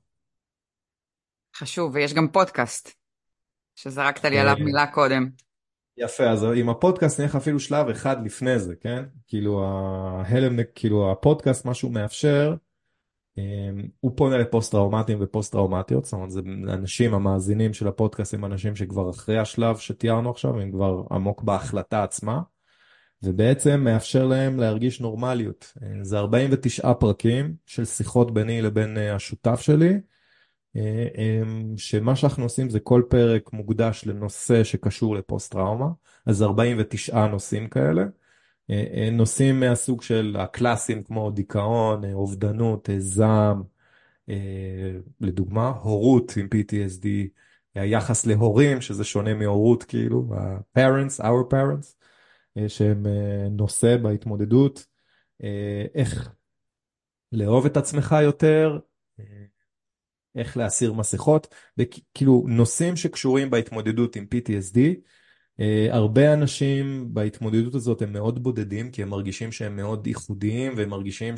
חשוב, ויש גם פודקאסט, שזרקת לי עליו אה, מילה קודם. יפה, אז עם הפודקאסט נלך אפילו שלב אחד לפני זה, כן? כאילו ההלם, כאילו הפודקאסט, מה שהוא מאפשר, אה, הוא פונה לפוסט-טראומטיים ופוסט-טראומטיות, זאת אומרת, זה אנשים, המאזינים של הפודקאסט הם אנשים שכבר אחרי השלב שתיארנו עכשיו, הם כבר עמוק בהחלטה עצמה, ובעצם מאפשר להם להרגיש נורמליות. אה, זה ארבעים ותשעה פרקים של שיחות ביני לבין אה, השותף שלי, אה, אמ, שמה שאנחנו עושים זה כל פרק מוקדש לנושא שקשור לפוסט-טראומה, אז ארבעים ותשעה נושאים כאלה. אה, אה, נושאים מהסוג של הקלאסים כמו דיכאון, אה, אובדנות, אה, זעם, אה, לדוגמה, הורות עם פי טי אס די, היחס להורים, שזה שונה מהורות כאילו, ה-parents, our parents, אה, שהם אה, נושא בהתמודדות, אה, איך לאהוב את עצמך יותר, אה, איך להסיר מסכות, וכאילו נושאים שקשורים בהתמודדות עם פי טי אס די. אה, הרבה אנשים בהתמודדות הזאת הם מאוד בודדים, כי הם מרגישים שהם מאוד ייחודיים, והם מרגישים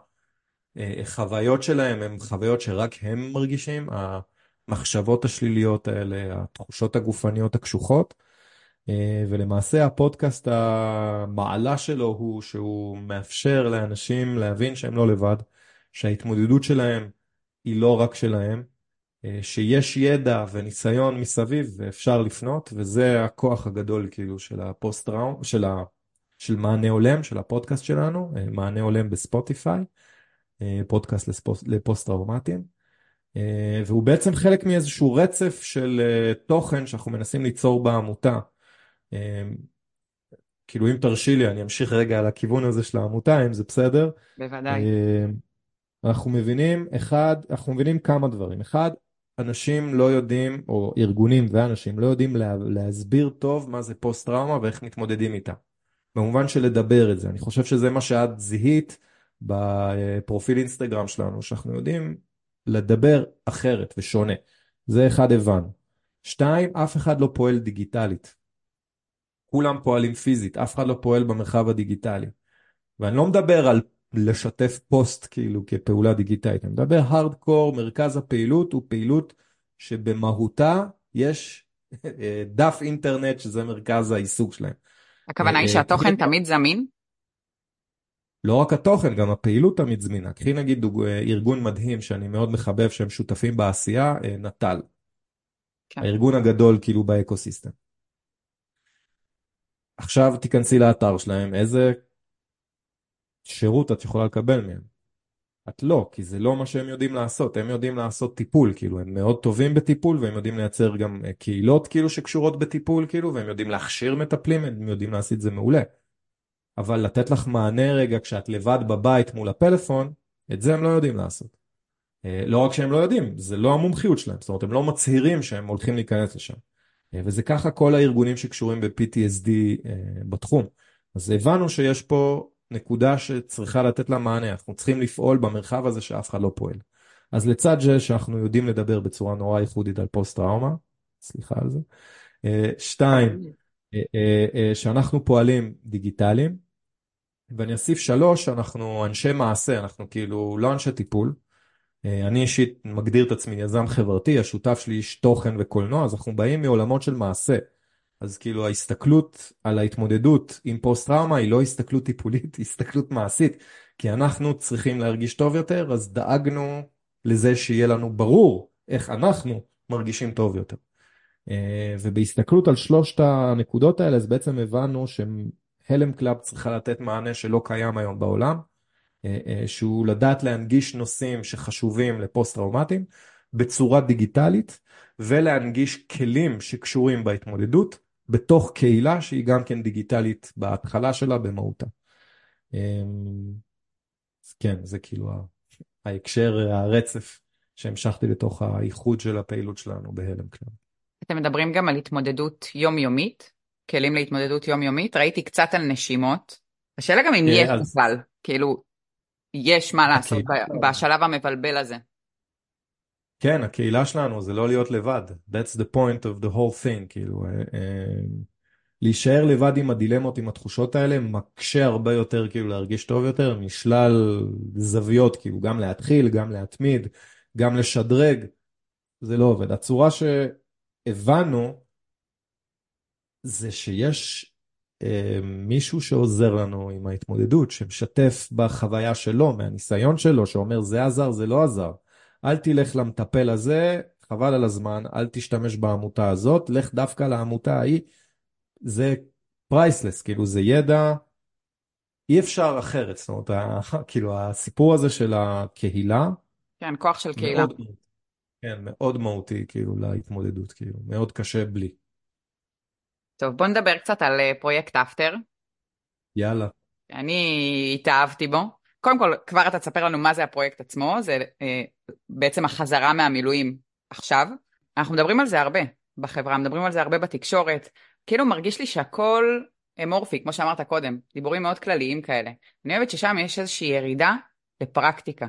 שהחוויות שלהם הם חוויות שרק הם מרגישים, המחשבות השליליות האלה, התחושות הגופניות הקשוחות. אה, ולמעשה הפודקאסט, המעלה שלו הוא שהוא מאפשר לאנשים להבין שהם לא לבד, שההתמודדות שלהם היא לא רק שלהם, אה, שיש ידע וניסיון מסביב ואפשר לפנות, וזה הכוח הגדול כאילו של הפוסט-טראומה, של ה... של מענה עולם, של הפודקאסט שלנו, אה, מענה עולם בספוטיפיי, אה, פודקאסט לפוסט, לפוסט-טראומטיים, אה, והוא בעצם חלק מאיזשהו רצף של אה, תוכן שאנחנו מנסים ליצור בעמותה. אה, כאילו אם תרשי לי, אני אמשיך רגע על הכיוון הזה של העמותה, אם זה בסדר. בוודאי. אה, אנחנו מבינים, אחד, אנחנו מבינים כמה דברים. אחד, אנשים לא יודעים, או ארגונים ואנשים לא יודעים לה, להסביר טוב מה זה פוסט-טראומה ואיך מתמודדים איתה. במובן של לדבר את זה. אני חושב שזה מה שאת זיהית בפרופיל אינסטגרם שלנו, שאנחנו יודעים לדבר אחרת ושונה. זה אחד הבנו. שתיים, אף אחד לא פועל דיגיטלית. כולם פועלים פיזית, אף אחד לא פועל במרחב הדיגיטלי. ואני לא מדבר על לשתף פוסט כאילו כפעולה דיגיטלית, אני מדבר הארדקור, מרכז הפעילות הוא פעילות שבמהותה יש דף אינטרנט שזה מרכז העיסוק שלהם. הכוונה היא שהתוכן תמיד זמין? לא רק התוכן, גם הפעילות תמיד זמינה. קחי נגיד דוג... ארגון מדהים שאני מאוד מחבב שהם שותפים בעשייה, נט"ל. כן. הארגון הגדול כאילו באקוסיסטם. עכשיו תיכנסי לאתר שלהם, איזה שירות את יכולה לקבל מהם? את לא, כי זה לא מה שהם יודעים לעשות. הם יודעים לעשות טיפול, כאילו, הם מאוד טובים בטיפול, והם יודעים לייצר גם קהילות כאילו שקשורות בטיפול, כאילו, והם יודעים להכשיר מטפלים, הם יודעים לעשות את זה מעולה. אבל לתת לך מענה רגע כשאת לבד בבית מול הפלאפון, את זה הם לא יודעים לעשות. לא רק שהם לא יודעים, זה לא המומחיות שלהם, זאת אומרת, הם לא מצהירים שהם הולכים להיכנס לשם. וזה ככה כל הארגונים שקשורים ב-פי טי אס די בתחום. אז הבנו שיש פה נקודה שצריכה לתת לה מענה, אנחנו צריכים לפעול במרחב הזה שאף אחד לא פועל. אז לצד זה שאנחנו יודעים לדבר בצורה נורא ייחודית על פוסט-טראומה, סליחה על זה, שתיים, שאנחנו פועלים דיגיטליים, ואני אוסיף שלוש, אנחנו אנשי מעשה, אנחנו כאילו לא אנשי טיפול, אני אישית מגדיר את עצמי יזם חברתי, השותף שלי איש תוכן וקולנוע, אז אנחנו באים מעולמות של מעשה. אז כאילו ההסתכלות על ההתמודדות עם פוסט-טראומה היא לא הסתכלות טיפולית, היא הסתכלות מעשית. כי אנחנו צריכים להרגיש טוב יותר, אז דאגנו לזה שיהיה לנו ברור איך אנחנו מרגישים טוב יותר. ובהסתכלות על שלושת הנקודות האלה, אז בעצם הבנו שהלם קלאב צריכה לתת מענה שלא קיים היום בעולם, שהוא לדעת להנגיש נושאים שחשובים לפוסט-טראומטיים בצורה דיגיטלית, ולהנגיש כלים שקשורים בהתמודדות, בתוך קהילה שהיא גם כן דיגיטלית בהתחלה שלה במהותה. כן, זה כאילו ההקשר, הרצף שהמשכתי לתוך האיחוד של הפעילות שלנו בהלם קלאב. אתם מדברים גם על התמודדות יומיומית, כלים להתמודדות יומיומית, ראיתי קצת על נשימות, השאלה גם אם יש בכלל, כאילו, יש מה לעשות בשלב המבלבל הזה. כן, הקהילה שלנו זה לא להיות לבד. That's the point of the whole thing, כאילו. להישאר לבד עם הדילמות, עם התחושות האלה, מקשה הרבה יותר, כאילו, להרגיש טוב יותר, משלל זוויות, כאילו, גם להתחיל, גם להתמיד, גם לשדרג. זה לא עובד. הצורה שהבנו, זה שיש אה, מישהו שעוזר לנו עם ההתמודדות, שמשתף בחוויה שלו, מהניסיון שלו, שאומר זה עזר, זה לא עזר. אל תלך למטפל הזה, חבל על הזמן, אל תשתמש בעמותה הזאת, לך דווקא לעמותה ההיא, זה פרייסלס, כאילו זה ידע אי אפשר אחרת, זאת אומרת, ה- כאילו הסיפור הזה של הקהילה כן, כוח של קהילה. מאוד, כן, מאוד מהותי, כאילו, להתמודדות, כאילו, מאוד קשה בלי. טוב, בוא נדבר קצת על אה, פרויקט אפטר. יאללה. אני התאהבתי בו. קודם כל, כבר אתה תספר לנו מה זה הפרויקט עצמו, זה אה, בעצם החזרה מהמילואים עכשיו. אנחנו מדברים על זה הרבה בחברה, מדברים על זה הרבה בתקשורת. כאילו מרגיש לי שהכל אמורפי, כמו שאמרת קודם, דיבורים מאוד כלליים כאלה. אני אוהבת ששם יש איזושהי ירידה לפרקטיקה.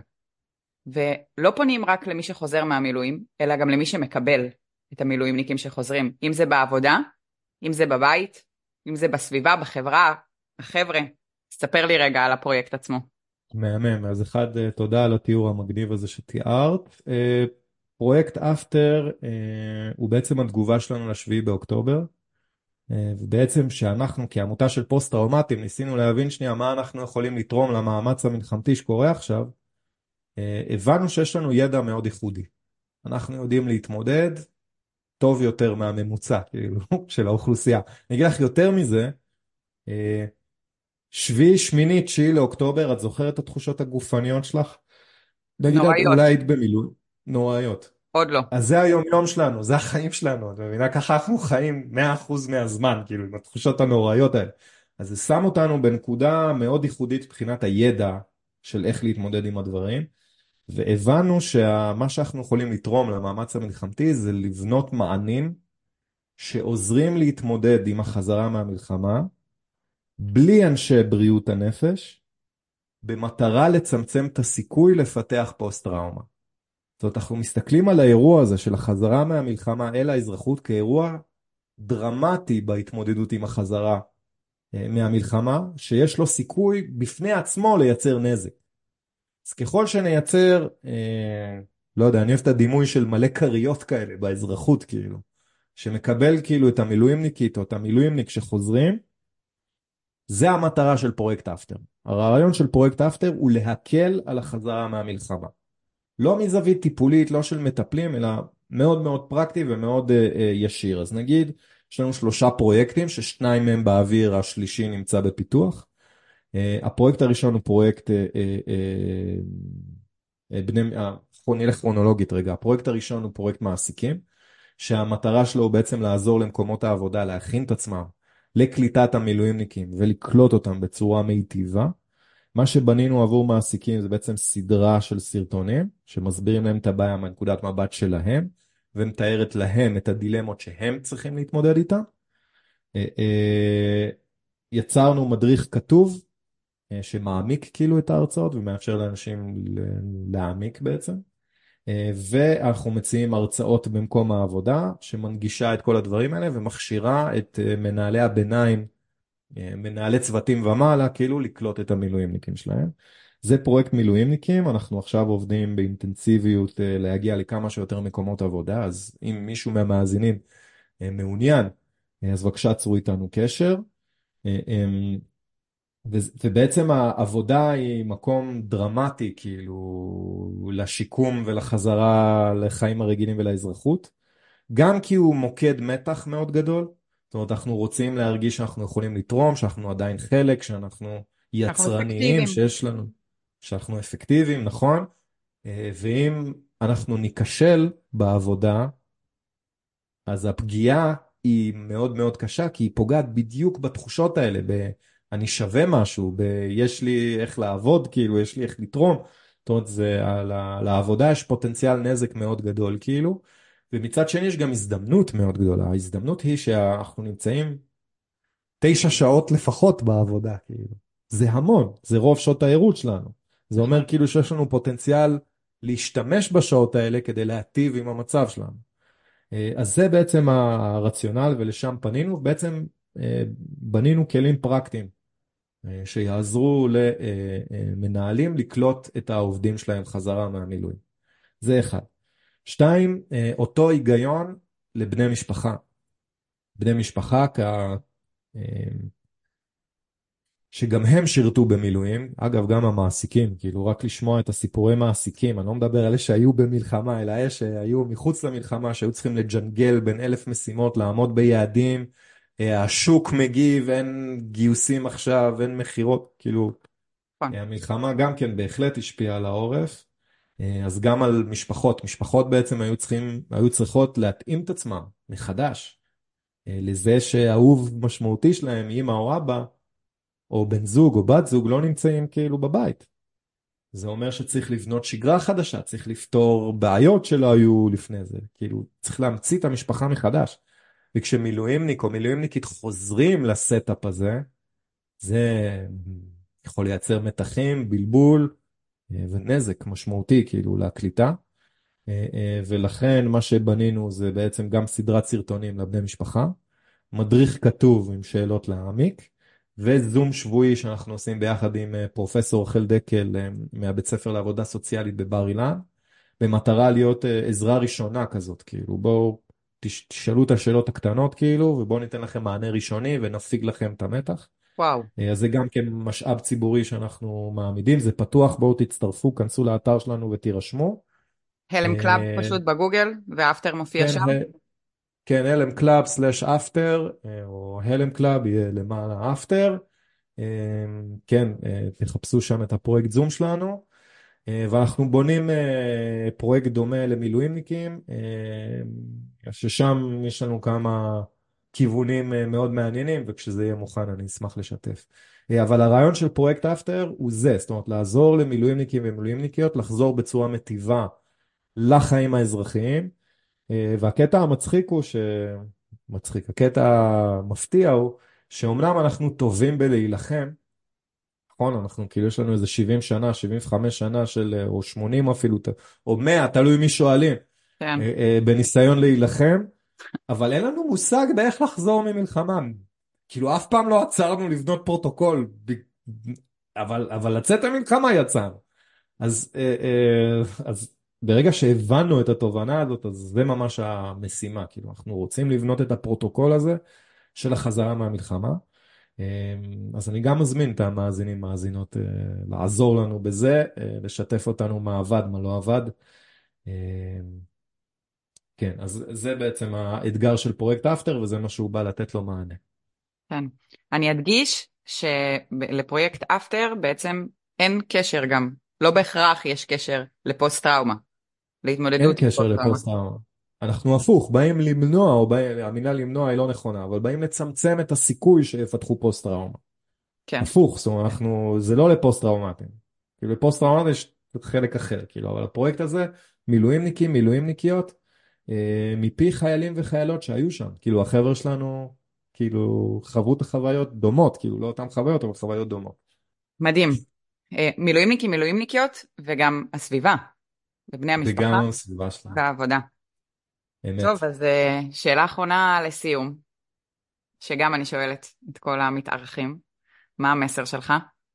ולא פונים רק למי שחוזר מהמילואים, אלא גם למי שמקבל את המילואימניקים שחוזרים. אם זה בעבודה, אם זה בבית, אם זה בסביבה, בחברה, החבר'ה. תספר לי רגע על הפרויקט עצמו. מהמם. אז אחד, אה, תודה על התיאור המגניב הזה שתיארת. אה, פרויקט אפטר הוא בעצם התגובה שלנו לשביעי באוקטובר, אה, ובעצם שאנחנו כעמותה של פוסט-טראומטים ניסינו להבין שנייה מה אנחנו יכולים לתרום למאמץ המלחמתי שקורה עכשיו. אה, הבנו שיש לנו ידע מאוד ייחודי. אנחנו יודעים להתמודד טוב יותר מהממוצע, כאילו, של האוכלוסייה. אני אגיד לך יותר מזה, אה, שביעי, שמיני, תשיעי לאוקטובר, את זוכרת את התחושות הגופניות שלך? נגיד, את- נוראיות. אולי היית במילואים, נוראיות. עוד לא. אז זה היום יום שלנו, זה החיים שלנו, את מבינה? ככה אנחנו חיים מאה אחוז מהזמן, כאילו, עם התחושות הנוראיות האלה. אז זה שם אותנו בנקודה מאוד ייחודית מבחינת הידע של איך להתמודד עם הדברים, והבנו שמה שאנחנו יכולים לתרום למאמץ המלחמתי זה לבנות מענים שעוזרים להתמודד עם החזרה מהמלחמה, בלי אנשי בריאות הנפש, במטרה לצמצם את הסיכוי לפתח פוסט-טראומה. זאת אומרת, אנחנו מסתכלים על האירוע הזה של החזרה מהמלחמה אל האזרחות כאירוע דרמטי בהתמודדות עם החזרה אה, מהמלחמה, שיש לו סיכוי בפני עצמו לייצר נזק. אז ככל שנייצר, אה, לא יודע, אני אוהב את הדימוי של מלא קריות כאלה באזרחות, כאילו, שמקבל כאילו את המילואימניקית או את המילואימניק שחוזרים, זה המטרה של פרויקט אפטר. הרעיון של פרויקט אפטר הוא להקל על החזרה מהמלחמה. לא מזווית טיפולית, לא של מטפלים, אלא מאוד מאוד פרקטי ומאוד uh, uh, ישיר. אז נגיד, יש לנו שלושה פרויקטים, ששניים מהם באוויר, השלישי נמצא בפיתוח. Uh, הפרויקט הראשון הוא פרויקט, uh, uh, uh, בני, uh, נלך כרונולוגית רגע, הפרויקט הראשון הוא פרויקט מעסיקים, שהמטרה שלו הוא בעצם לעזור למקומות העבודה, להכין את עצמם לקליטת המילואימניקים ולקלוט אותם בצורה מיטיבה. מה שבנינו עבור מעסיקים זה בעצם סדרה של סרטונים שמסבירים להם את הבעיה מנקודת מבט שלהם ומתארת להם את הדילמות שהם צריכים להתמודד איתן. אה, אה, יצרנו מדריך כתוב אה, שמעמיק כאילו את ההרצאות ומאפשר לאנשים להעמיק בעצם. אה, ואנחנו מציעים הרצאות במקום העבודה שמנגישה את כל הדברים האלה ומכשירה את אה, מנהלי הביניים, מנהלי צוותים ומעלה, כאילו לקלוט את המילואימניקים שלהם. זה פרויקט מילואימניקים, אנחנו עכשיו עובדים באינטנסיביות אה, להגיע לכמה שיותר מקומות עבודה, אז אם מישהו מהמאזינים אה, מעוניין, אה, אז בבקשה צרו איתנו קשר. אה, אמ, ו- ובעצם העבודה היא מקום דרמטי, כאילו, לשיקום ולחזרה לחיים הרגילים ולאזרחות. גם כי הוא מוקד מתח מאוד גדול, זאת אומרת, אנחנו רוצים להרגיש שאנחנו יכולים לתרום, שאנחנו עדיין חלק, שאנחנו אנחנו יצרניים, אפקטיביים. שיש לנו, שאנחנו אפקטיביים, נכון? אה, ואם אנחנו ניכשל בעבודה, אז הפגיעה היא מאוד מאוד קשה, כי היא פוגעת בדיוק בתחושות האלה, ב- אני שווה משהו, ב- יש לי איך לעבוד, כאילו, יש לי איך לתרום. זאת אומרת, זה, ל- לעבודה יש פוטנציאל נזק מאוד גדול, כאילו, ומצד שני יש גם הזדמנות מאוד גדולה. ההזדמנות היא שאנחנו נמצאים תשע שעות לפחות בעבודה, כאילו. זה המון, זה רוב שעות העירות שלנו. זה נכון. אומר כאילו שיש לנו פוטנציאל להשתמש בשעות האלה כדי להטיב עם המצב שלנו. אה, אז זה בעצם הרציונל ולשם פנינו, בעצם אה, בנינו כלים פרקטיים אה, שיעזרו למנהלים לקלוט את העובדים שלהם חזרה מהמילואים. זה אחד. שתיים, אה, אותו היגיון לבני משפחה. בני משפחה כ... אה, שגם הם שירתו במילואים, אגב גם המעסיקים, כאילו רק לשמוע את הסיפורי מעסיקים, אני לא מדבר על אלה שהיו במלחמה, אלא אלה שהיו מחוץ למלחמה, שהיו צריכים לג'נגל בין אלף משימות, לעמוד ביעדים, אה, השוק מגיב, אין גיוסים עכשיו, אין מכירות, כאילו, נכון. אה, המלחמה גם כן בהחלט השפיעה על העורף, אה, אז גם על משפחות, משפחות בעצם היו צריכים, היו צריכות להתאים את עצמם מחדש, אה, לזה שאהוב משמעותי שלהם, אמא או אבא, או בן זוג או בת זוג, לא נמצאים כאילו בבית. זה אומר שצריך לבנות שגרה חדשה, צריך לפתור בעיות שלא היו לפני זה, כאילו צריך להמציא את המשפחה מחדש. וכשמילואימניק או מילואימניקית חוזרים לסטאפ הזה, זה יכול לייצר מתחים, בלבול אה, ונזק משמעותי כאילו לקליטה. אה, אה, ולכן מה שבנינו זה בעצם גם סדרת סרטונים לבני משפחה, מדריך כתוב עם שאלות להעמיק, וזום שבועי שאנחנו עושים ביחד עם אה, פרופסור רחל דקל אה, מהבית ספר לעבודה סוציאלית בבר אילן, במטרה להיות אה, עזרה ראשונה כזאת, כאילו בואו תש- תשאלו את השאלות הקטנות כאילו, ובואו ניתן לכם מענה ראשוני ונפיג לכם את המתח. וואו. אה, אז זה גם כן משאב ציבורי שאנחנו מעמידים, זה פתוח, בואו תצטרפו, כנסו לאתר שלנו ותירשמו. הלם קלאב אה, פשוט בגוגל, ואפטר מופיע כן, שם. כן, הלם קלאב סלאש אפטר, או הלם קלאב יהיה למעלה אפטר. כן, אה, תחפשו שם את הפרויקט זום שלנו, אה, ואנחנו בונים אה, פרויקט דומה למילואימניקים, אה, ששם יש לנו כמה כיוונים אה, מאוד מעניינים, וכשזה יהיה מוכן אני אשמח לשתף. אה, אבל הרעיון של פרויקט אפטר הוא זה, זאת אומרת לעזור למילואימניקים ומילואימניקיות לחזור בצורה מטיבה לחיים האזרחיים. אה, והקטע המצחיק הוא ש... מצחיק, הקטע המפתיע הוא שאומנם אנחנו טובים בלהילחם, נכון, אנחנו כאילו יש לנו איזה שבעים שנה, שבעים וחמש שנה של, או שמונים אפילו, או מאה, תלוי מי שואלים, כן. אה, אה, בניסיון להילחם, אבל אין לנו מושג באיך לחזור ממלחמה. כאילו אף פעם לא עצרנו לבנות פרוטוקול, ב- אבל, אבל לצאת למלחמה יצאנו. אז, אה, אה, אז ברגע שהבנו את התובנה הזאת, אז זה ממש המשימה. כאילו, אנחנו רוצים לבנות את הפרוטוקול הזה של החזרה מהמלחמה. אה, אז אני גם מזמין את המאזינים, מאזינות, אה, לעזור לנו בזה, אה, לשתף אותנו מה עבד, מה לא עבד. אה, כן, אז זה בעצם האתגר של פרויקט אפטר, וזה מה שהוא בא לתת לו מענה. כן. אני אדגיש שלפרויקט אפטר בעצם אין קשר גם, לא בהכרח יש קשר לפוסט-טראומה, אין להתמודדות עם קשר פוסט-טראומה. לפוסט-טראומה. אנחנו הפוך, באים למנוע, או באים, המילה למנוע היא לא נכונה, אבל באים לצמצם את הסיכוי שיפתחו פוסט-טראומה. כן. הפוך, זאת אומרת, אנחנו, זה לא לפוסט-טראומטיים. כאילו, לפוסט-טראומטיים יש חלק אחר, כאילו, אבל הפרויקט הזה, מילואימניקים, מילואימניקיות, אה, מפי חיילים וחיילות שהיו שם. כאילו, החבר'ה שלנו, כאילו, חוו את החוויות דומות, כאילו, לא אותן חוויות, אבל חוויות דומות. מדהים. אה, מילואימניקים, מילואימניקיות, וגם הסביבה, ובני המשפחה, וגם הסביבה שלנו, והעבודה. אמת. טוב, אז אה, שאלה אחרונה לסיום, שגם אני שואלת את כל המתארחים, מה המסר שלך?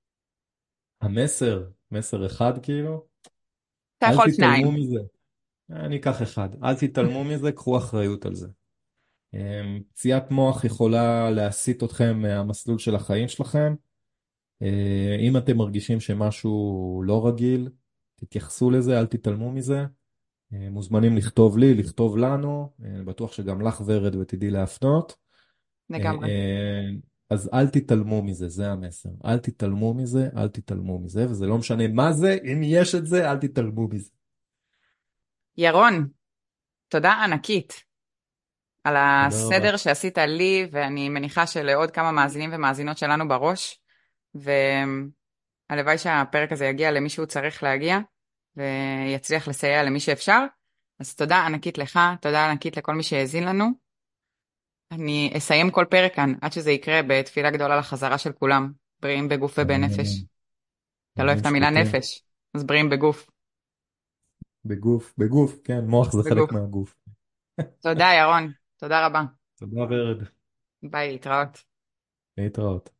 המסר, מסר אחד, כאילו, אתה אל יכול תתעלמו שניים. מזה. אני אקח אחד. אל תתעלמו מזה, קחו אחריות על זה. אמ, פציעת מוח יכולה להסיט אתכם מהמסלול של החיים שלכם. אה, אם אתם מרגישים שמשהו לא רגיל, תתייחסו לזה, אל תתעלמו מזה. אה, מוזמנים לכתוב לי, לכתוב לנו. אה, אני בטוח שגם לך ורד ותדעי להפנות. אה, לגמרי. אה, אז אל תתעלמו מזה, זה המסר. אל תתעלמו מזה, אל תתעלמו מזה, וזה לא משנה מה זה, אם יש את זה, אל תתעלמו מזה. ירון, תודה ענקית על תודה רבה. הסדר שעשית לי, ואני מניחה שלעוד כמה מאזינים ומאזינות שלנו בראש, והלוואי שהפרק הזה יגיע למי שהוא צריך להגיע, ויצליח לסייע למי שאפשר. אז תודה ענקית לך, תודה ענקית לכל מי שהאזין לנו. אני אסיים כל פרק כאן, עד שזה יקרה בתפילה גדולה לחזרה של כולם, בריאים בגוף ובנפש. אמן, אתה לא אוהב אמן את המילה שתקום. נפש, אז בריאים בגוף. בגוף, בגוף, כן, מוח זה בגוף. חלק מהגוף. תודה ירון, תודה רבה. תודה ורד, ביי, להתראות. להתראות.